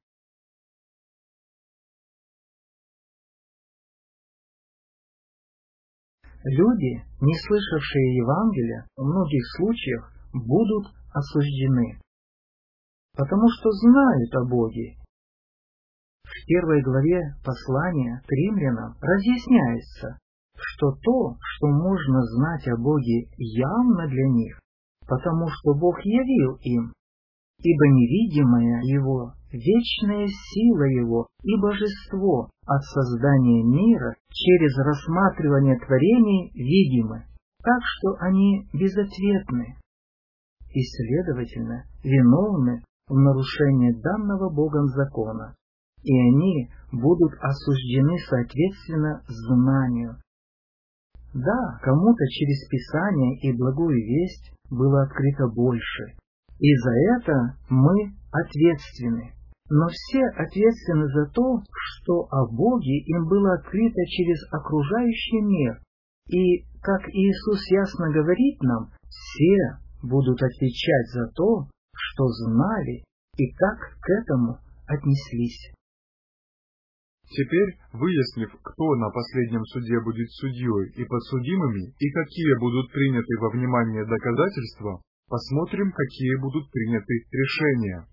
Люди, не слышавшие Евангелия, в многих случаях будут осуждены, потому что знают о Боге. В 1 главе послания к римлянам разъясняется, что то, что можно знать о Боге, явно для них, потому что Бог явил им, ибо невидимая Его, вечная сила Его и божество от создания мира через рассматривание творений видимы, так что они безответны и, следовательно, виновны в нарушении данного Богом закона, и они будут осуждены соответственно знанию. Да, кому-то через Писание и благую весть было открыто больше, и за это мы ответственны. Но все ответственны за то, что о Боге им было открыто через окружающий мир. И, как Иисус ясно говорит нам, все будут отвечать за то, что знали и как к этому отнеслись. Теперь, выяснив, кто на последнем суде будет судьей и подсудимыми, и какие будут приняты во внимание доказательства, посмотрим, какие будут приняты решения.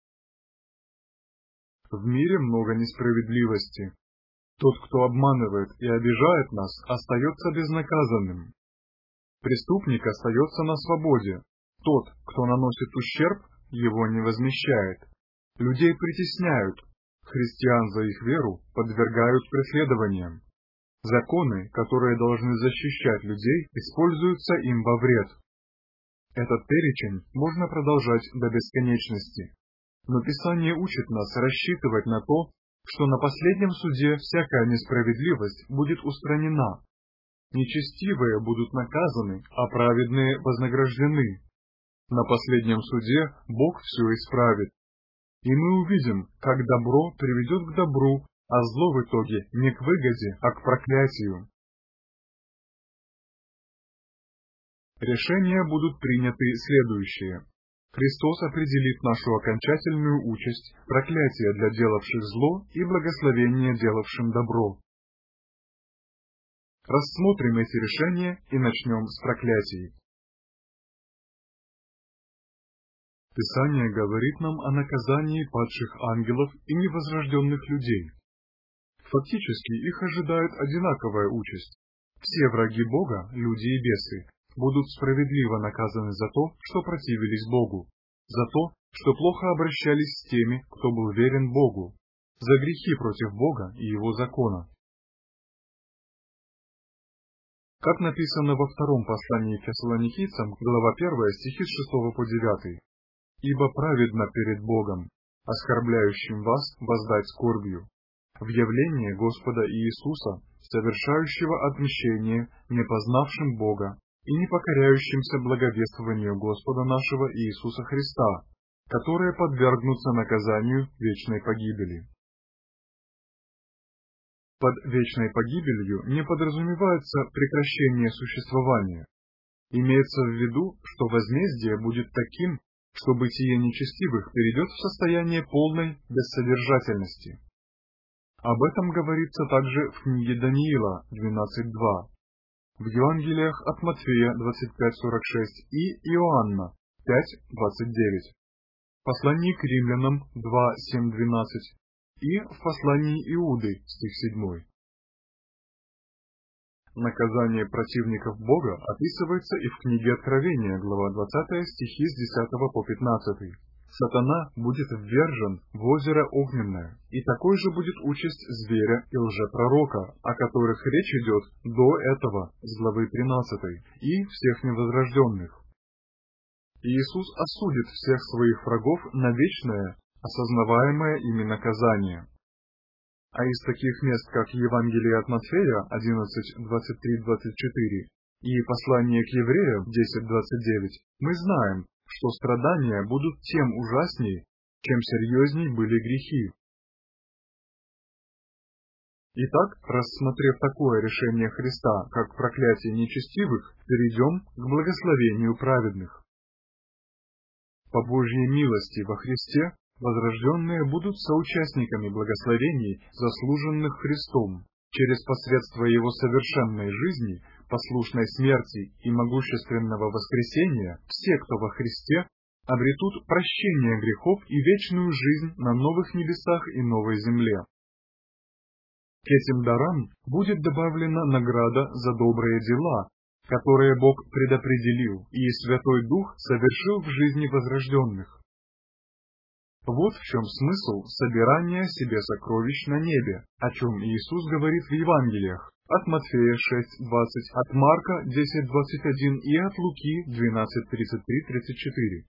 В мире много несправедливости. Тот, кто обманывает и обижает нас, остается безнаказанным. Преступник остается на свободе. Тот, кто наносит ущерб, его не возмещает. Людей притесняют. Христиан за их веру подвергают преследованиям. Законы, которые должны защищать людей, используются им во вред. Этот перечень можно продолжать до бесконечности. Но Писание учит нас рассчитывать на то, что на последнем суде всякая несправедливость будет устранена. Нечестивые будут наказаны, а праведные вознаграждены. На последнем суде Бог все исправит. И мы увидим, как добро приведет к добру, а зло в итоге не к выгоде, а к проклятию. Решения будут приняты следующие. Христос определит нашу окончательную участь, проклятие для делавших зло и благословение делавшим добро. Рассмотрим эти решения и начнем с проклятий. Писание говорит нам о наказании падших ангелов и невозрожденных людей. Фактически их ожидает одинаковая участь. Все враги Бога, люди и бесы, будут справедливо наказаны за то, что противились Богу, за то, что плохо обращались с теми, кто был верен Богу, за грехи против Бога и Его закона. Как написано во втором послании к Фессалоникийцам, глава 1, стихи с 6 по 9. «Ибо праведно перед Богом, оскорбляющим вас, воздать скорбью, в явлении Господа Иисуса, совершающего отмщение, не познавшим Бога и не покоряющимся благовествованию Господа нашего Иисуса Христа, которые подвергнутся наказанию вечной погибели». Под вечной погибелью не подразумевается прекращение существования. Имеется в виду, что возмездие будет таким, что бытие нечестивых перейдет в состояние полной бессодержательности. Об этом говорится также в книге Даниила 12.2, в Евангелиях от Матфея 25.46 и Иоанна 5.29, в послании к Римлянам 2.7-12 и в послании Иуды, стих 7. Наказание противников Бога описывается и в книге Откровения, глава 20, стихи с 10 по 15. Сатана будет ввержен в озеро огненное, и такой же будет участь зверя и лжепророка, о которых речь идет до этого, с главы 13, и всех невозрожденных. Иисус осудит всех своих врагов на вечное, осознаваемое ими наказание. А из таких мест, как Евангелие от Матфея 11:23-24 и послание к евреям 10:29, мы знаем, что страдания будут тем ужасней, чем серьезней были грехи. Итак, рассмотрев такое решение Христа, как проклятие нечестивых, перейдем к благословению праведных. По Божьей милости во Христе возрожденные будут соучастниками благословений, заслуженных Христом, через посредство Его совершенной жизни, послушной смерти и могущественного воскресения. Все, кто во Христе, обретут прощение грехов и вечную жизнь на новых небесах и новой земле. К этим дарам будет добавлена награда за добрые дела, которые Бог предопределил, и Святой Дух совершил в жизни возрожденных. Вот в чем смысл собирания себе сокровищ на небе, о чем Иисус говорит в Евангелиях, от Матфея 6:20, от Марка 10:21 и от Луки 12:33-34.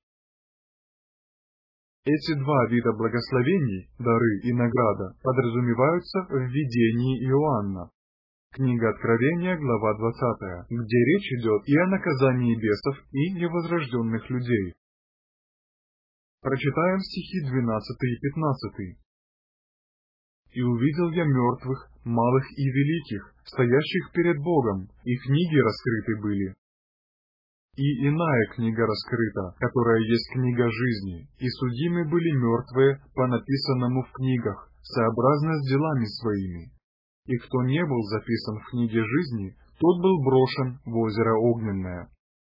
Эти два вида благословений, дары и награда, подразумеваются в видении Иоанна. Книга Откровения, глава 20, где речь идет и о наказании бесов, и невозрожденных людей. Прочитаем стихи 12 и 15. «И увидел я мертвых, малых и великих, стоящих перед Богом, и книги раскрыты были. И иная книга раскрыта, которая есть книга жизни, и судимы были мертвые по написанному в книгах, сообразно с делами своими. И кто не был записан в книге жизни, тот был брошен в озеро огненное».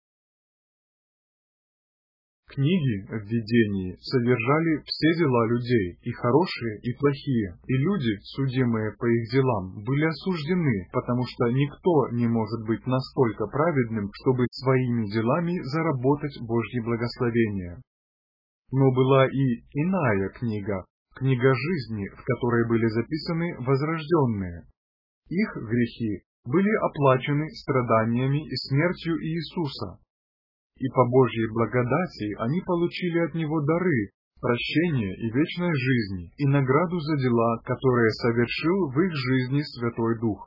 Книги в видении содержали все дела людей, и хорошие, и плохие, и люди, судимые по их делам, были осуждены, потому что никто не может быть настолько праведным, чтобы своими делами заработать Божьи благословения. Но была и иная книга, книга жизни, в которой были записаны возрожденные. Их грехи были оплачены страданиями и смертью Иисуса. И по Божьей благодати они получили от Него дары, прощения и вечной жизни, и награду за дела, которые совершил в их жизни Святой Дух.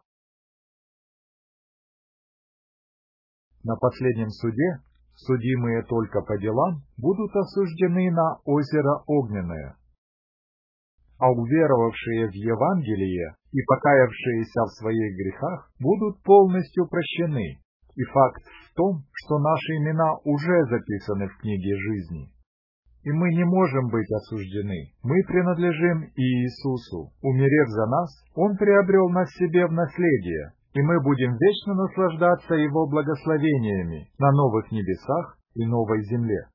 На последнем суде судимые только по делам будут осуждены на озеро огненное. А уверовавшие в Евангелие и покаявшиеся в своих грехах будут полностью прощены. И факт в том, что наши имена уже записаны в книге жизни. И мы не можем быть осуждены. Мы принадлежим Иисусу. Умерев за нас, Он приобрел нас себе в наследие, и мы будем вечно наслаждаться Его благословениями на новых небесах и новой земле.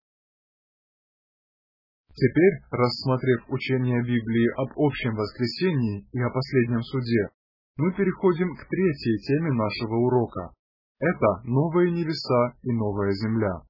Теперь, рассмотрев учение Библии об общем воскресении и о последнем суде, мы переходим к третьей теме нашего урока. Это новые небеса и новая земля.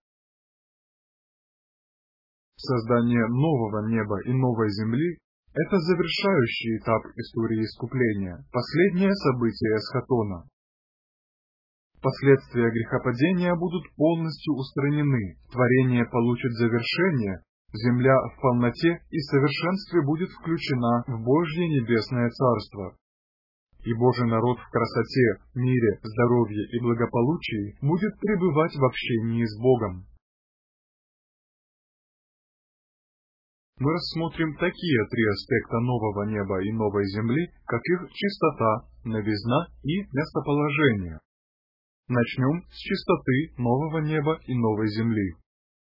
Создание нового неба и новой земли – это завершающий этап истории искупления, последнее событие эсхатона. Последствия грехопадения будут полностью устранены, творение получит завершение, земля в полноте и совершенстве будет включена в Божье небесное царство. И Божий народ в красоте, мире, здоровье и благополучии будет пребывать в общении с Богом. Мы рассмотрим такие три аспекта нового неба и новой земли, как их чистота, новизна и местоположение. Начнем с чистоты нового неба и новой земли.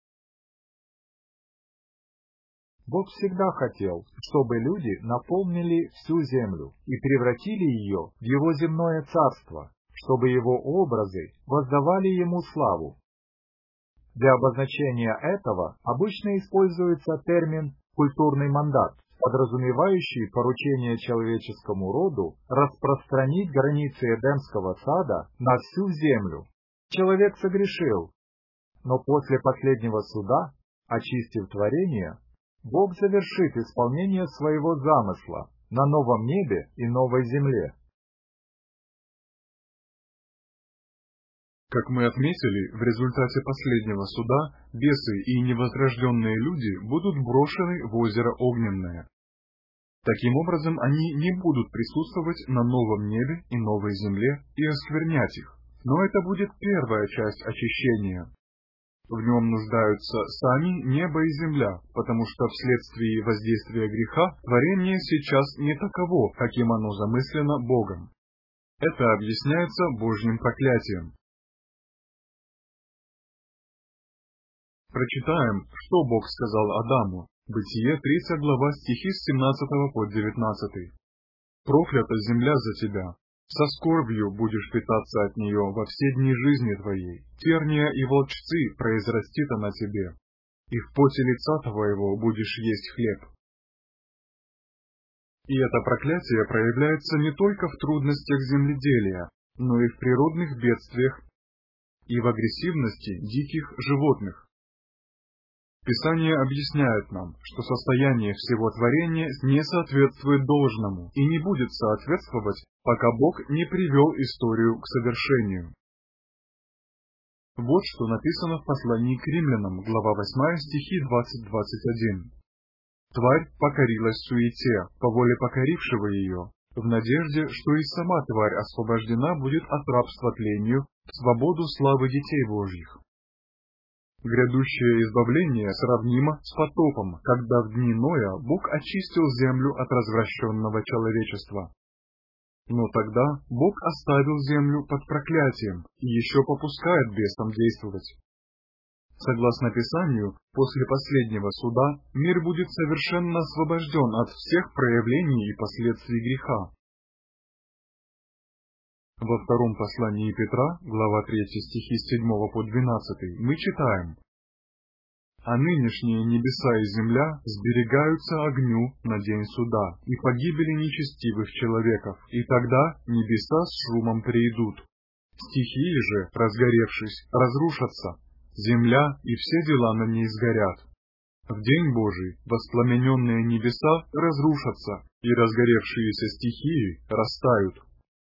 Бог всегда хотел, чтобы люди наполнили всю землю и превратили ее в Его земное царство, чтобы Его образы воздавали Ему славу. Для обозначения этого обычно используется термин «культурный мандат», подразумевающий поручение человеческому роду распространить границы Эдемского сада на всю землю. Человек согрешил, но после последнего суда, очистив творение, Бог завершит исполнение своего замысла на новом небе и новой земле. Как мы отметили, в результате последнего суда бесы и невозрожденные люди будут брошены в озеро Огненное. Таким образом, они не будут присутствовать на новом небе и новой земле и осквернять их. Но это будет первая часть очищения. В нем нуждаются сами небо и земля, потому что вследствие воздействия греха творение сейчас не таково, каким оно замыслено Богом. Это объясняется Божьим проклятием. Прочитаем, что Бог сказал Адаму. Бытие 3 глава, стихи с 17 по 19. «Проклята земля за тебя. Со скорбью будешь питаться от нее во все дни жизни твоей. Терния и волчцы произрастит она тебе, и в поте лица твоего будешь есть хлеб». И это проклятие проявляется не только в трудностях земледелия, но и в природных бедствиях и в агрессивности диких животных. Писание объясняет нам, что состояние всего творения не соответствует должному и не будет соответствовать, пока Бог не привел историю к совершению. Вот что написано в послании к Римлянам, глава 8, стихи 20-21. «Тварь покорилась суете, по воле покорившего ее, в надежде, что и сама тварь освобождена будет от рабства тлению в свободу славы детей Божьих». Грядущее избавление сравнимо с потопом, когда в дни Ноя Бог очистил землю от развращенного человечества. Но тогда Бог оставил землю под проклятием и еще попускает бесам действовать. Согласно Писанию, после последнего суда мир будет совершенно освобожден от всех проявлений и последствий греха. Во втором послании Петра, глава 3, стихи с 7 по 12, мы читаем: «А нынешние небеса и земля сберегаются огню на день суда и погибели нечестивых человеков, и тогда небеса с шумом придут. Стихии же, разгоревшись, разрушатся, земля и все дела на ней сгорят. В день Божий воспламененные небеса разрушатся, и разгоревшиеся стихии растают».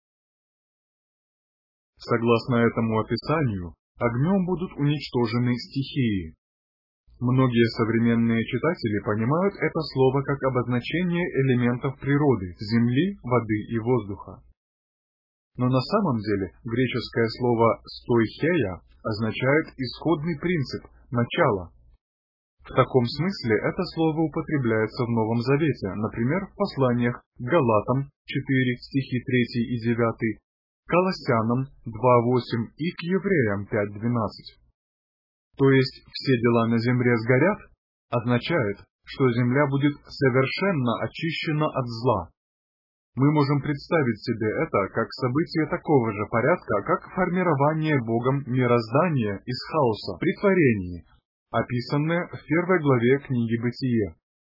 Согласно этому описанию, огнем будут уничтожены стихии. Многие современные читатели понимают это слово как обозначение элементов природы, земли, воды и воздуха. Но на самом деле греческое слово «стойхея» означает исходный принцип, начало. В таком смысле это слово употребляется в Новом Завете, например, в посланиях к Галатам 4, стихи 3 и 9, Колоссянам 2:8 и к Евреям 5:12. То есть все дела на земле сгорят, означает, что земля будет совершенно очищена от зла. Мы можем представить себе это как событие такого же порядка, как формирование Богом мироздания из хаоса при творении, описанное в 1 главе книги Бытие.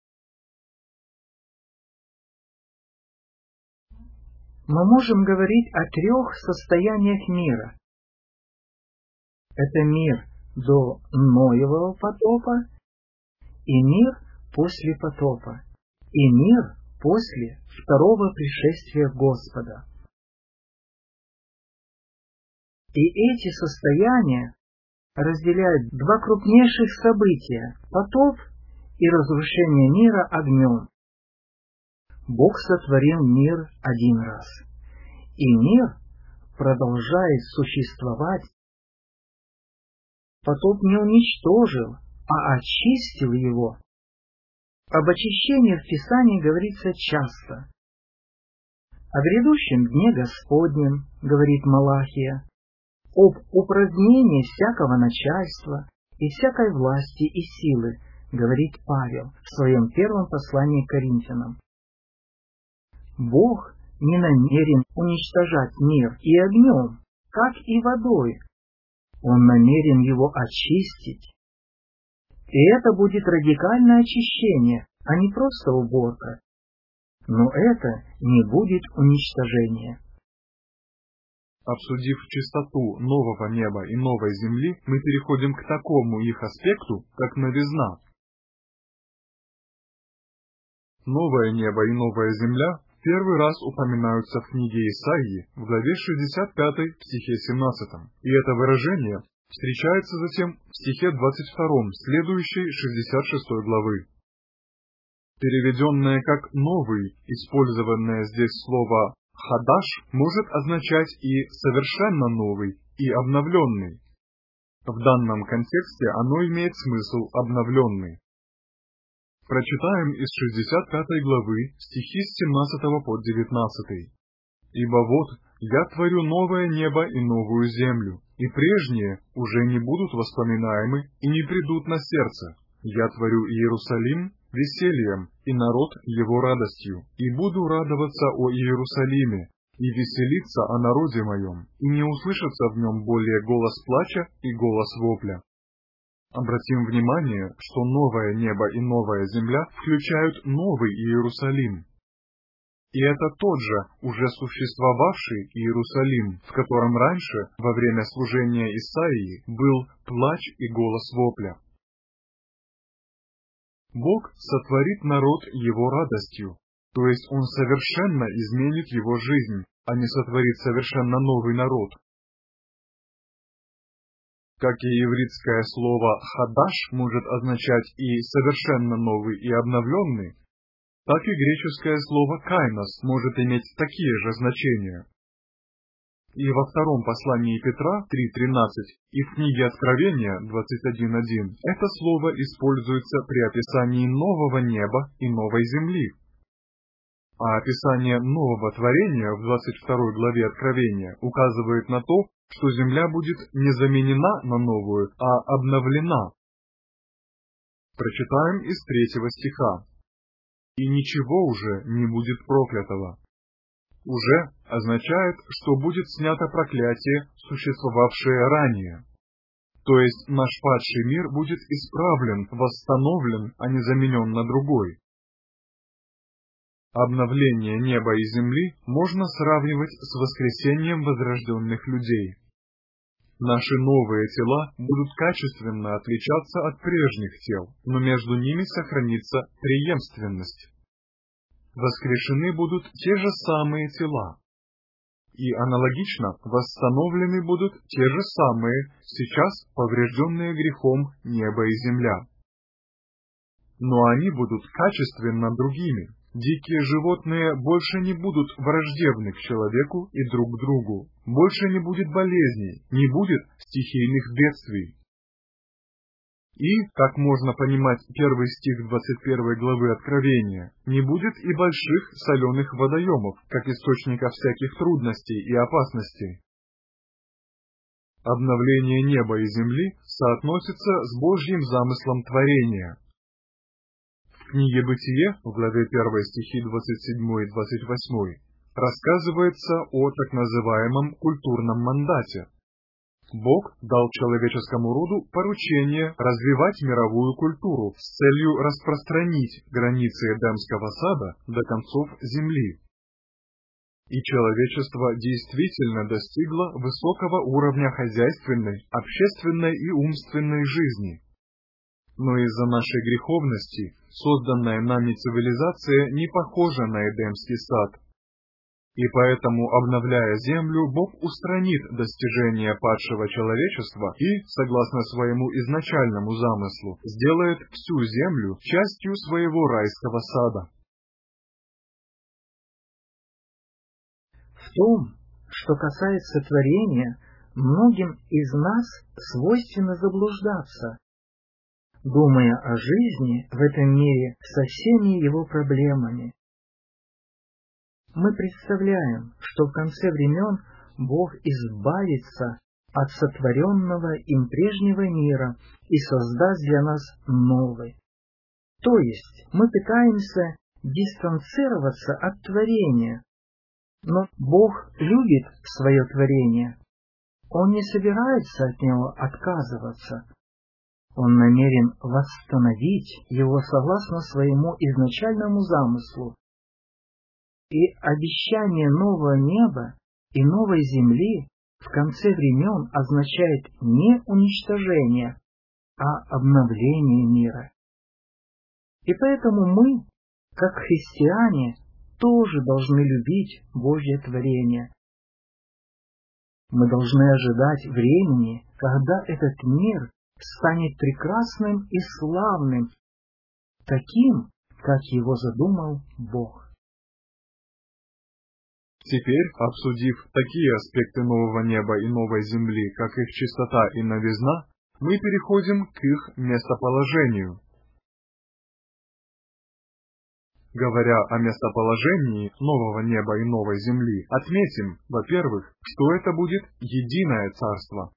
Мы можем говорить о 3 состояниях мира. Это мир до Ноевого потопа, и мир после потопа, и мир после второго пришествия Господа. И эти состояния разделяют 2 крупнейших события – потоп и разрушение мира огнем. Бог сотворил мир один раз, и мир продолжает существовать. Потоп не уничтожил, а очистил его. Об очищении в Писании говорится часто. О грядущем дне Господнем, говорит Малахия, об упразднении всякого начальства и всякой власти и силы, говорит Павел в своем первом послании к Коринфянам. Бог не намерен уничтожать мир и огнем, как и водой. Он намерен его очистить. И это будет радикальное очищение, а не просто уборка. Но это не будет уничтожение. Обсудив чистоту нового неба и новой земли, мы переходим к такому их аспекту, как новизна. Новое небо и новая земля в первый раз упоминаются в книге Исаии в главе 65 в стихе 17, и это выражение встречается затем в стихе 22 следующей 66 главы. Переведенное как «новый», использованное здесь слово «хадаш» может означать и «совершенно новый», и «обновленный». В данном контексте оно имеет смысл «обновленный». Прочитаем из 65 главы стихи с 17 по 19. «Ибо вот, я творю новое небо и новую землю, и прежние уже не будут воспоминаемы и не придут на сердце. Я творю Иерусалим весельем, и народ его радостью, и буду радоваться о Иерусалиме, и веселиться о народе моем, и не услышится в нем более голос плача и голос вопля». Обратим внимание, что новое небо и новая земля включают новый Иерусалим. И это тот же, уже существовавший Иерусалим, в котором раньше, во время служения Исаии, был плач и голос вопля. Бог сотворит народ его радостью, то есть Он совершенно изменит его жизнь, а не сотворит совершенно новый народ. Как и еврейское слово «хадаш» может означать и «совершенно новый» и «обновленный», так и греческое слово «кайнос» может иметь такие же значения. И во втором послании Петра 3:13 и в книге Откровения 21:1 это слово используется при описании нового неба и новой земли. А описание нового творения в 22 главе Откровения указывает на то, что земля будет не заменена на новую, а обновлена. Прочитаем из 3 стиха. «И ничего уже не будет проклятого». «Уже» означает, что будет снято проклятие, существовавшее ранее. То есть наш падший мир будет исправлен, восстановлен, а не заменен на другой. Обновление неба и земли можно сравнивать с воскресением возрожденных людей. Наши новые тела будут качественно отличаться от прежних тел, но между ними сохранится преемственность. Воскрешены будут те же самые тела. И аналогично восстановлены будут те же самые, сейчас поврежденные грехом небо и земля. Но они будут качественно другими. Дикие животные больше не будут враждебны к человеку и друг к другу. Больше не будет болезней, не будет стихийных бедствий. И, как можно понимать первый стих 21 главы Откровения, не будет и больших соленых водоемов, как источников всяких трудностей и опасностей. Обновление неба и земли соотносится с Божьим замыслом творения. В книге «Бытие» в главе 1 стихи 27 и 28 рассказывается о так называемом культурном мандате. Бог дал человеческому роду поручение развивать мировую культуру с целью распространить границы Эдемского сада до концов земли. И человечество действительно достигло высокого уровня хозяйственной, общественной и умственной жизни. Но из-за нашей греховности созданная нами цивилизация не похожа на Эдемский сад. И поэтому, обновляя землю, Бог устранит достижения падшего человечества и, согласно своему изначальному замыслу, сделает всю землю частью своего райского сада. В том, что касается творения, многим из нас свойственно заблуждаться, думая о жизни в этом мире со всеми его проблемами. Мы представляем, что в конце времен Бог избавится от сотворенного им прежнего мира и создаст для нас новый. То есть мы пытаемся дистанцироваться от творения, но Бог любит свое творение. Он не собирается от него отказываться. Он намерен восстановить его согласно своему изначальному замыслу. И обещание нового неба и новой земли в конце времен означает не уничтожение, а обновление мира. И поэтому мы, как христиане, тоже должны любить Божье творение. Мы должны ожидать времени, когда этот мир станет прекрасным и славным, таким, как его задумал Бог. Теперь, обсудив такие аспекты нового неба и новой земли, как их чистота и новизна, мы переходим к их местоположению. Говоря о местоположении нового неба и новой земли, отметим, во-первых, что это будет единое царство.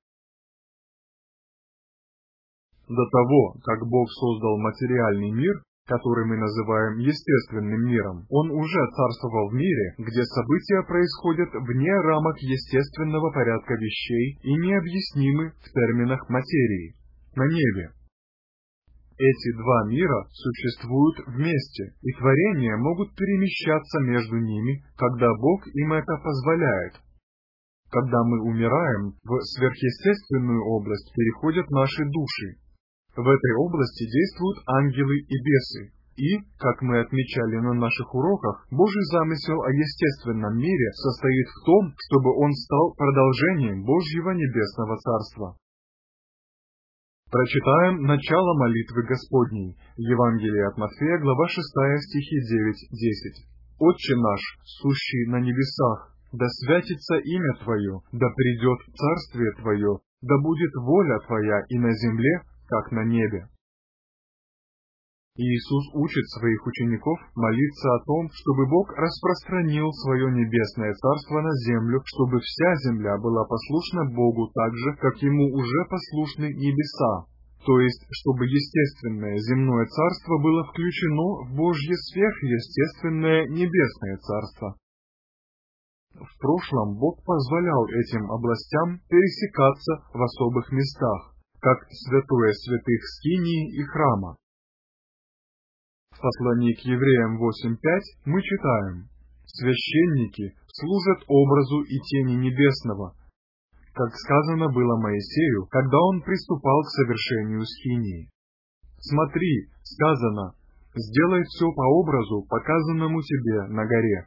До того, как Бог создал материальный мир, который мы называем естественным миром, Он уже царствовал в мире, где события происходят вне рамок естественного порядка вещей и необъяснимы в терминах материи, на небе. Эти два мира существуют вместе, и творения могут перемещаться между ними, когда Бог им это позволяет. Когда мы умираем, в сверхъестественную область переходят наши души. В этой области действуют ангелы и бесы. И, как мы отмечали на наших уроках, Божий замысел о естественном мире состоит в том, чтобы он стал продолжением Божьего небесного царства. Прочитаем начало молитвы Господней. Евангелие от Матфея, глава 6, стихи 9-10. «Отче наш, сущий на небесах, да святится имя Твое, да придет царствие Твое, да будет воля Твоя и на земле, как на небе». Иисус учит своих учеников молиться о том, чтобы Бог распространил свое небесное царство на землю, чтобы вся земля была послушна Богу так же, как Ему уже послушны небеса, то есть, чтобы естественное земное царство было включено в Божье сверхъестественное небесное царство. В прошлом Бог позволял этим областям пересекаться в особых местах, как святое святых скинии и храма. В послании к Евреям 8:5 мы читаем: «Священники служат образу и тени небесного, как сказано было Моисею, когда он приступал к совершению скинии. Смотри, сказано, сделай все по образу, показанному тебе на горе».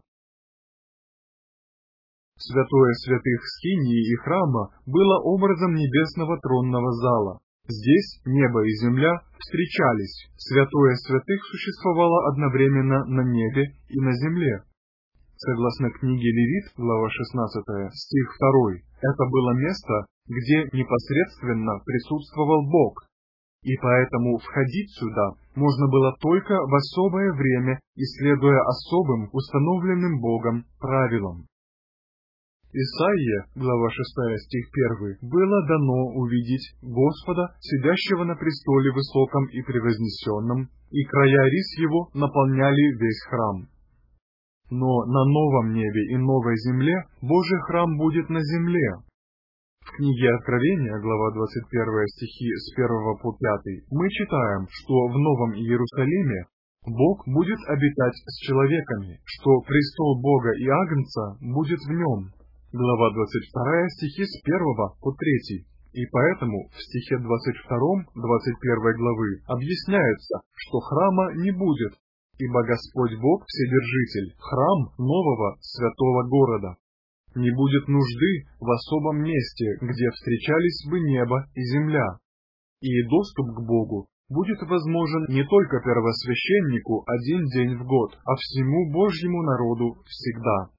Святое святых скинии и храма было образом небесного тронного зала. Здесь небо и земля встречались, святое святых существовало одновременно на небе и на земле. Согласно книге Левит, глава 16, стих 2, это было место, где непосредственно присутствовал Бог, и поэтому входить сюда можно было только в особое время и следуя особым, установленным Богом правилам. Исаия, глава 6, стих 1, было дано увидеть Господа, сидящего на престоле высоком и превознесенном, и края рис его наполняли весь храм. Но на новом небе и новой земле Божий храм будет на земле. В книге Откровения, глава 21, стихи с 1 по 5, мы читаем, что в Новом Иерусалиме Бог будет обитать с человеками, что престол Бога и Агнца будет в нем. Глава 22, стихи с 1 по 3. И поэтому в стихе 22, 21 главы объясняется, что храма не будет, ибо Господь Бог Вседержитель, храм нового святого города. Не будет нужды в особом месте, где встречались бы небо и земля. И доступ к Богу будет возможен не только первосвященнику один день в год, а всему Божьему народу всегда.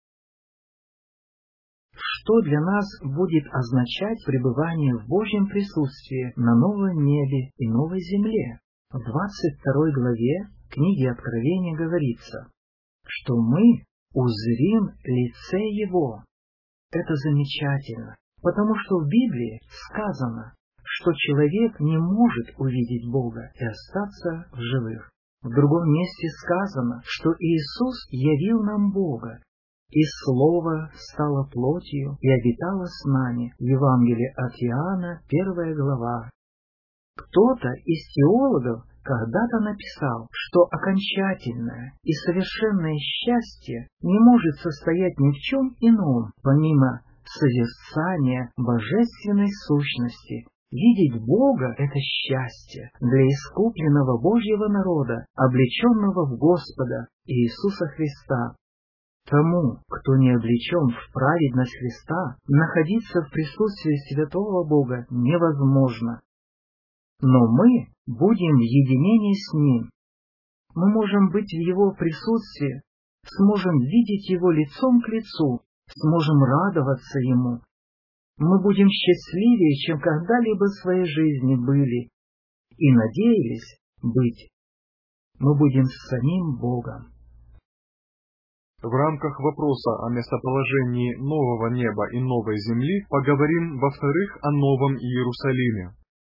Что для нас будет означать пребывание в Божьем присутствии на новом небе и новой земле? В 22 главе книги Откровения говорится, что мы узрим лице Его. Это замечательно, потому что в Библии сказано, что человек не может увидеть Бога и остаться в живых. В другом месте сказано, что Иисус явил нам Бога, и Слово стало плотью и обитало с нами. Евангелие от Иоанна, 1 глава. Кто-то из теологов когда-то написал, что окончательное и совершенное счастье не может состоять ни в чем ином, помимо созерцания божественной сущности Видеть Бога — это счастье для искупленного Божьего народа, облеченного в Господа Иисуса Христа. Тому, кто не облечен в праведность Христа, находиться в присутствии святого Бога невозможно. Но мы будем в единении с Ним. Мы можем быть в Его присутствии, сможем видеть Его лицом к лицу, сможем радоваться Ему. Мы будем счастливее, чем когда-либо в своей жизни были и надеялись быть. Мы будем с самим Богом. В рамках вопроса о местоположении нового неба и новой земли поговорим, во-вторых, о Новом Иерусалиме.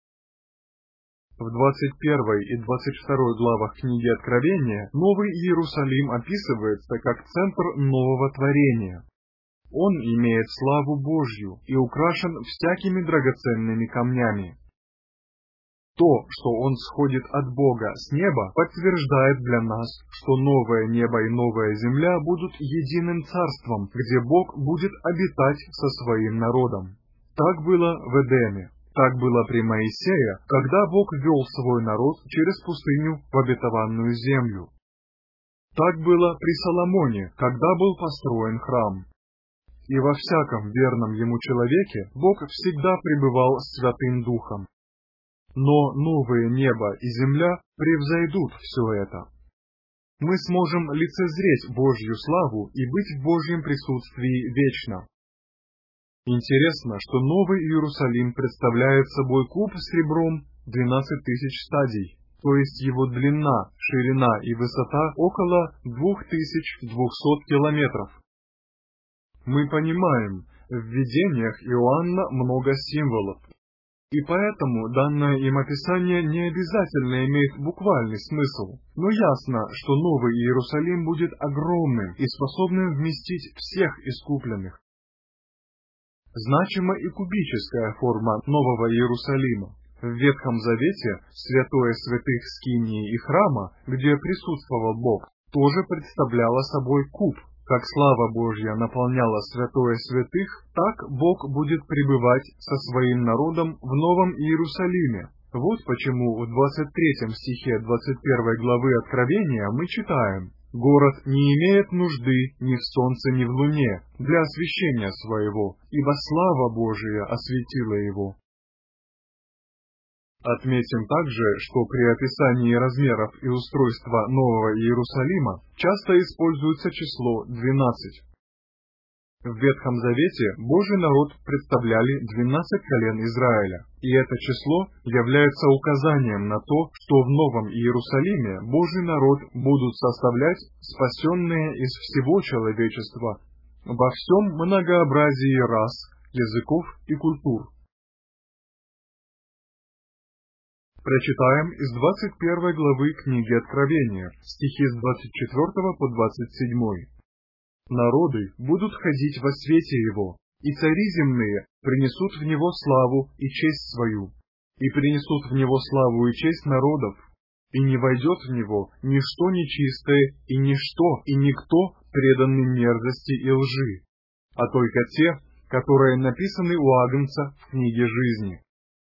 В 21 и 22 главах книги Откровения Новый Иерусалим описывается как центр нового творения. Он имеет славу Божью и украшен всякими драгоценными камнями. То, что он сходит от Бога с неба, подтверждает для нас, что новое небо и новая земля будут единым царством, где Бог будет обитать со своим народом. Так было в Эдеме. Так было при Моисее, когда Бог вел свой народ через пустыню в обетованную землю. Так было при Соломоне, когда был построен храм. И во всяком верном ему человеке Бог всегда пребывал Святым Духом. Но новое небо и земля превзойдут все это. Мы сможем лицезреть Божью славу и быть в Божьем присутствии вечно. Интересно, что Новый Иерусалим представляет собой куб с ребром 12 тысяч стадий, то есть его длина, ширина и высота около 2200 километров. Мы понимаем, в видениях Иоанна много символов, и поэтому данное им описание не обязательно имеет буквальный смысл, но ясно, что Новый Иерусалим будет огромным и способным вместить всех искупленных. Значима и кубическая форма Нового Иерусалима. В Ветхом Завете святое святых скинии и храма, где присутствовал Бог, тоже представляла собой куб. Как слава Божья наполняла святое святых, так Бог будет пребывать со своим народом в Новом Иерусалиме. Вот почему в 23 стихе 21 главы Откровения мы читаем: «Город не имеет нужды ни в солнце, ни в луне для освещения своего, ибо слава Божия осветила его». Отметим также, что при описании размеров и устройства Нового Иерусалима часто используется число 12. В Ветхом Завете Божий народ представляли 12 колен Израиля, и это число является указанием на то, что в Новом Иерусалиме Божий народ будут составлять спасенные из всего человечества во всем многообразии рас, языков и культур. Прочитаем из 21 главы книги Откровения, стихи с 24 по 27. «Народы будут ходить во свете его, и цари земные принесут в него славу и честь свою, и принесут в него славу и честь народов, и не войдет в него ничто нечистое, и ничто, и никто, преданный мерзости и лжи, а только те, которые написаны у Агнца в книге жизни».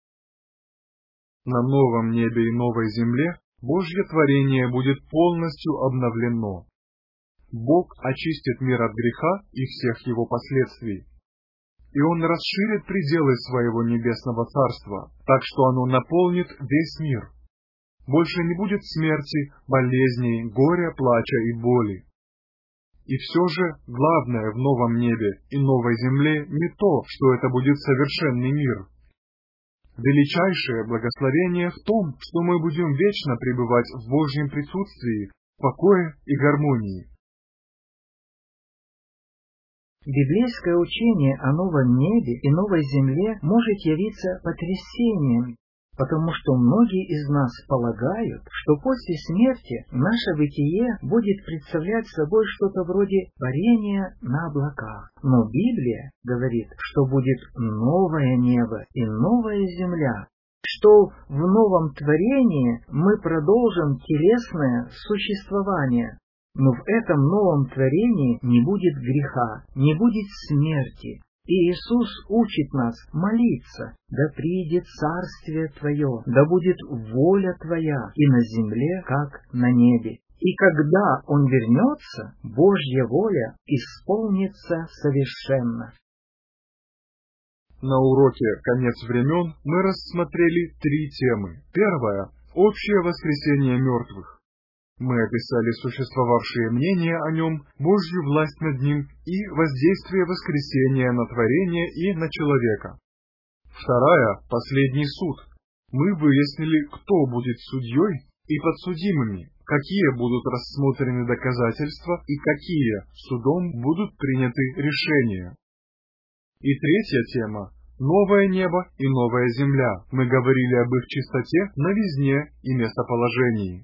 На новом небе и новой земле Божье творение будет полностью обновлено. Бог очистит мир от греха и всех его последствий. И Он расширит пределы своего небесного царства, так что оно наполнит весь мир. Больше не будет смерти, болезней, горя, плача и боли. И все же главное в новом небе и новой земле не то, что это будет совершенный мир. Величайшее благословение в том, что мы будем вечно пребывать в Божьем присутствии, покое и гармонии. Библейское учение о новом небе и новой земле может явиться потрясением, потому что многие из нас полагают, что после смерти наше бытие будет представлять собой что-то вроде парения на облаках. Но Библия говорит, что будет новое небо и новая земля, что в новом творении мы продолжим телесное существование. Но в этом новом творении не будет греха, не будет смерти, И Иисус учит нас молиться: «Да придет Царствие Твое, да будет воля Твоя и на земле, как на небе». И когда Он вернется, Божья воля исполнится совершенно. На уроке «Конец времен» мы рассмотрели 3 темы. Первая – общее воскресение мертвых. Мы описали существовавшие мнения о нем, Божью власть над ним и воздействие воскресения на творение и на человека. Вторая – последний суд. Мы выяснили, кто будет судьей и подсудимыми, какие будут рассмотрены доказательства и какие судом будут приняты решения. И третья тема – новое небо и новая земля. Мы говорили об их чистоте, новизне и местоположении.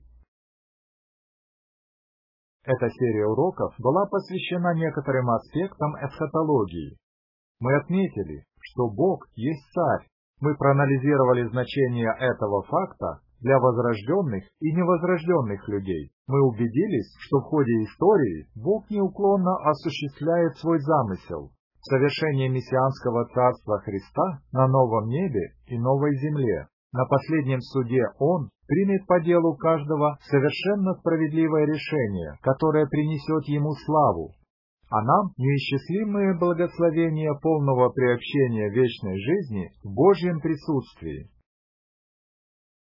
Эта серия уроков была посвящена некоторым аспектам эсхатологии. Мы отметили, что Бог есть Царь. Мы проанализировали значение этого факта для возрожденных и невозрожденных людей. Мы убедились, что в ходе истории Бог неуклонно осуществляет свой замысел – совершение мессианского царства Христа на новом небе и новой земле. На последнем суде Он примет по делу каждого совершенно справедливое решение, которое принесет Ему славу, а нам неисчислимые благословения полного приобщения вечной жизни в Божьем присутствии.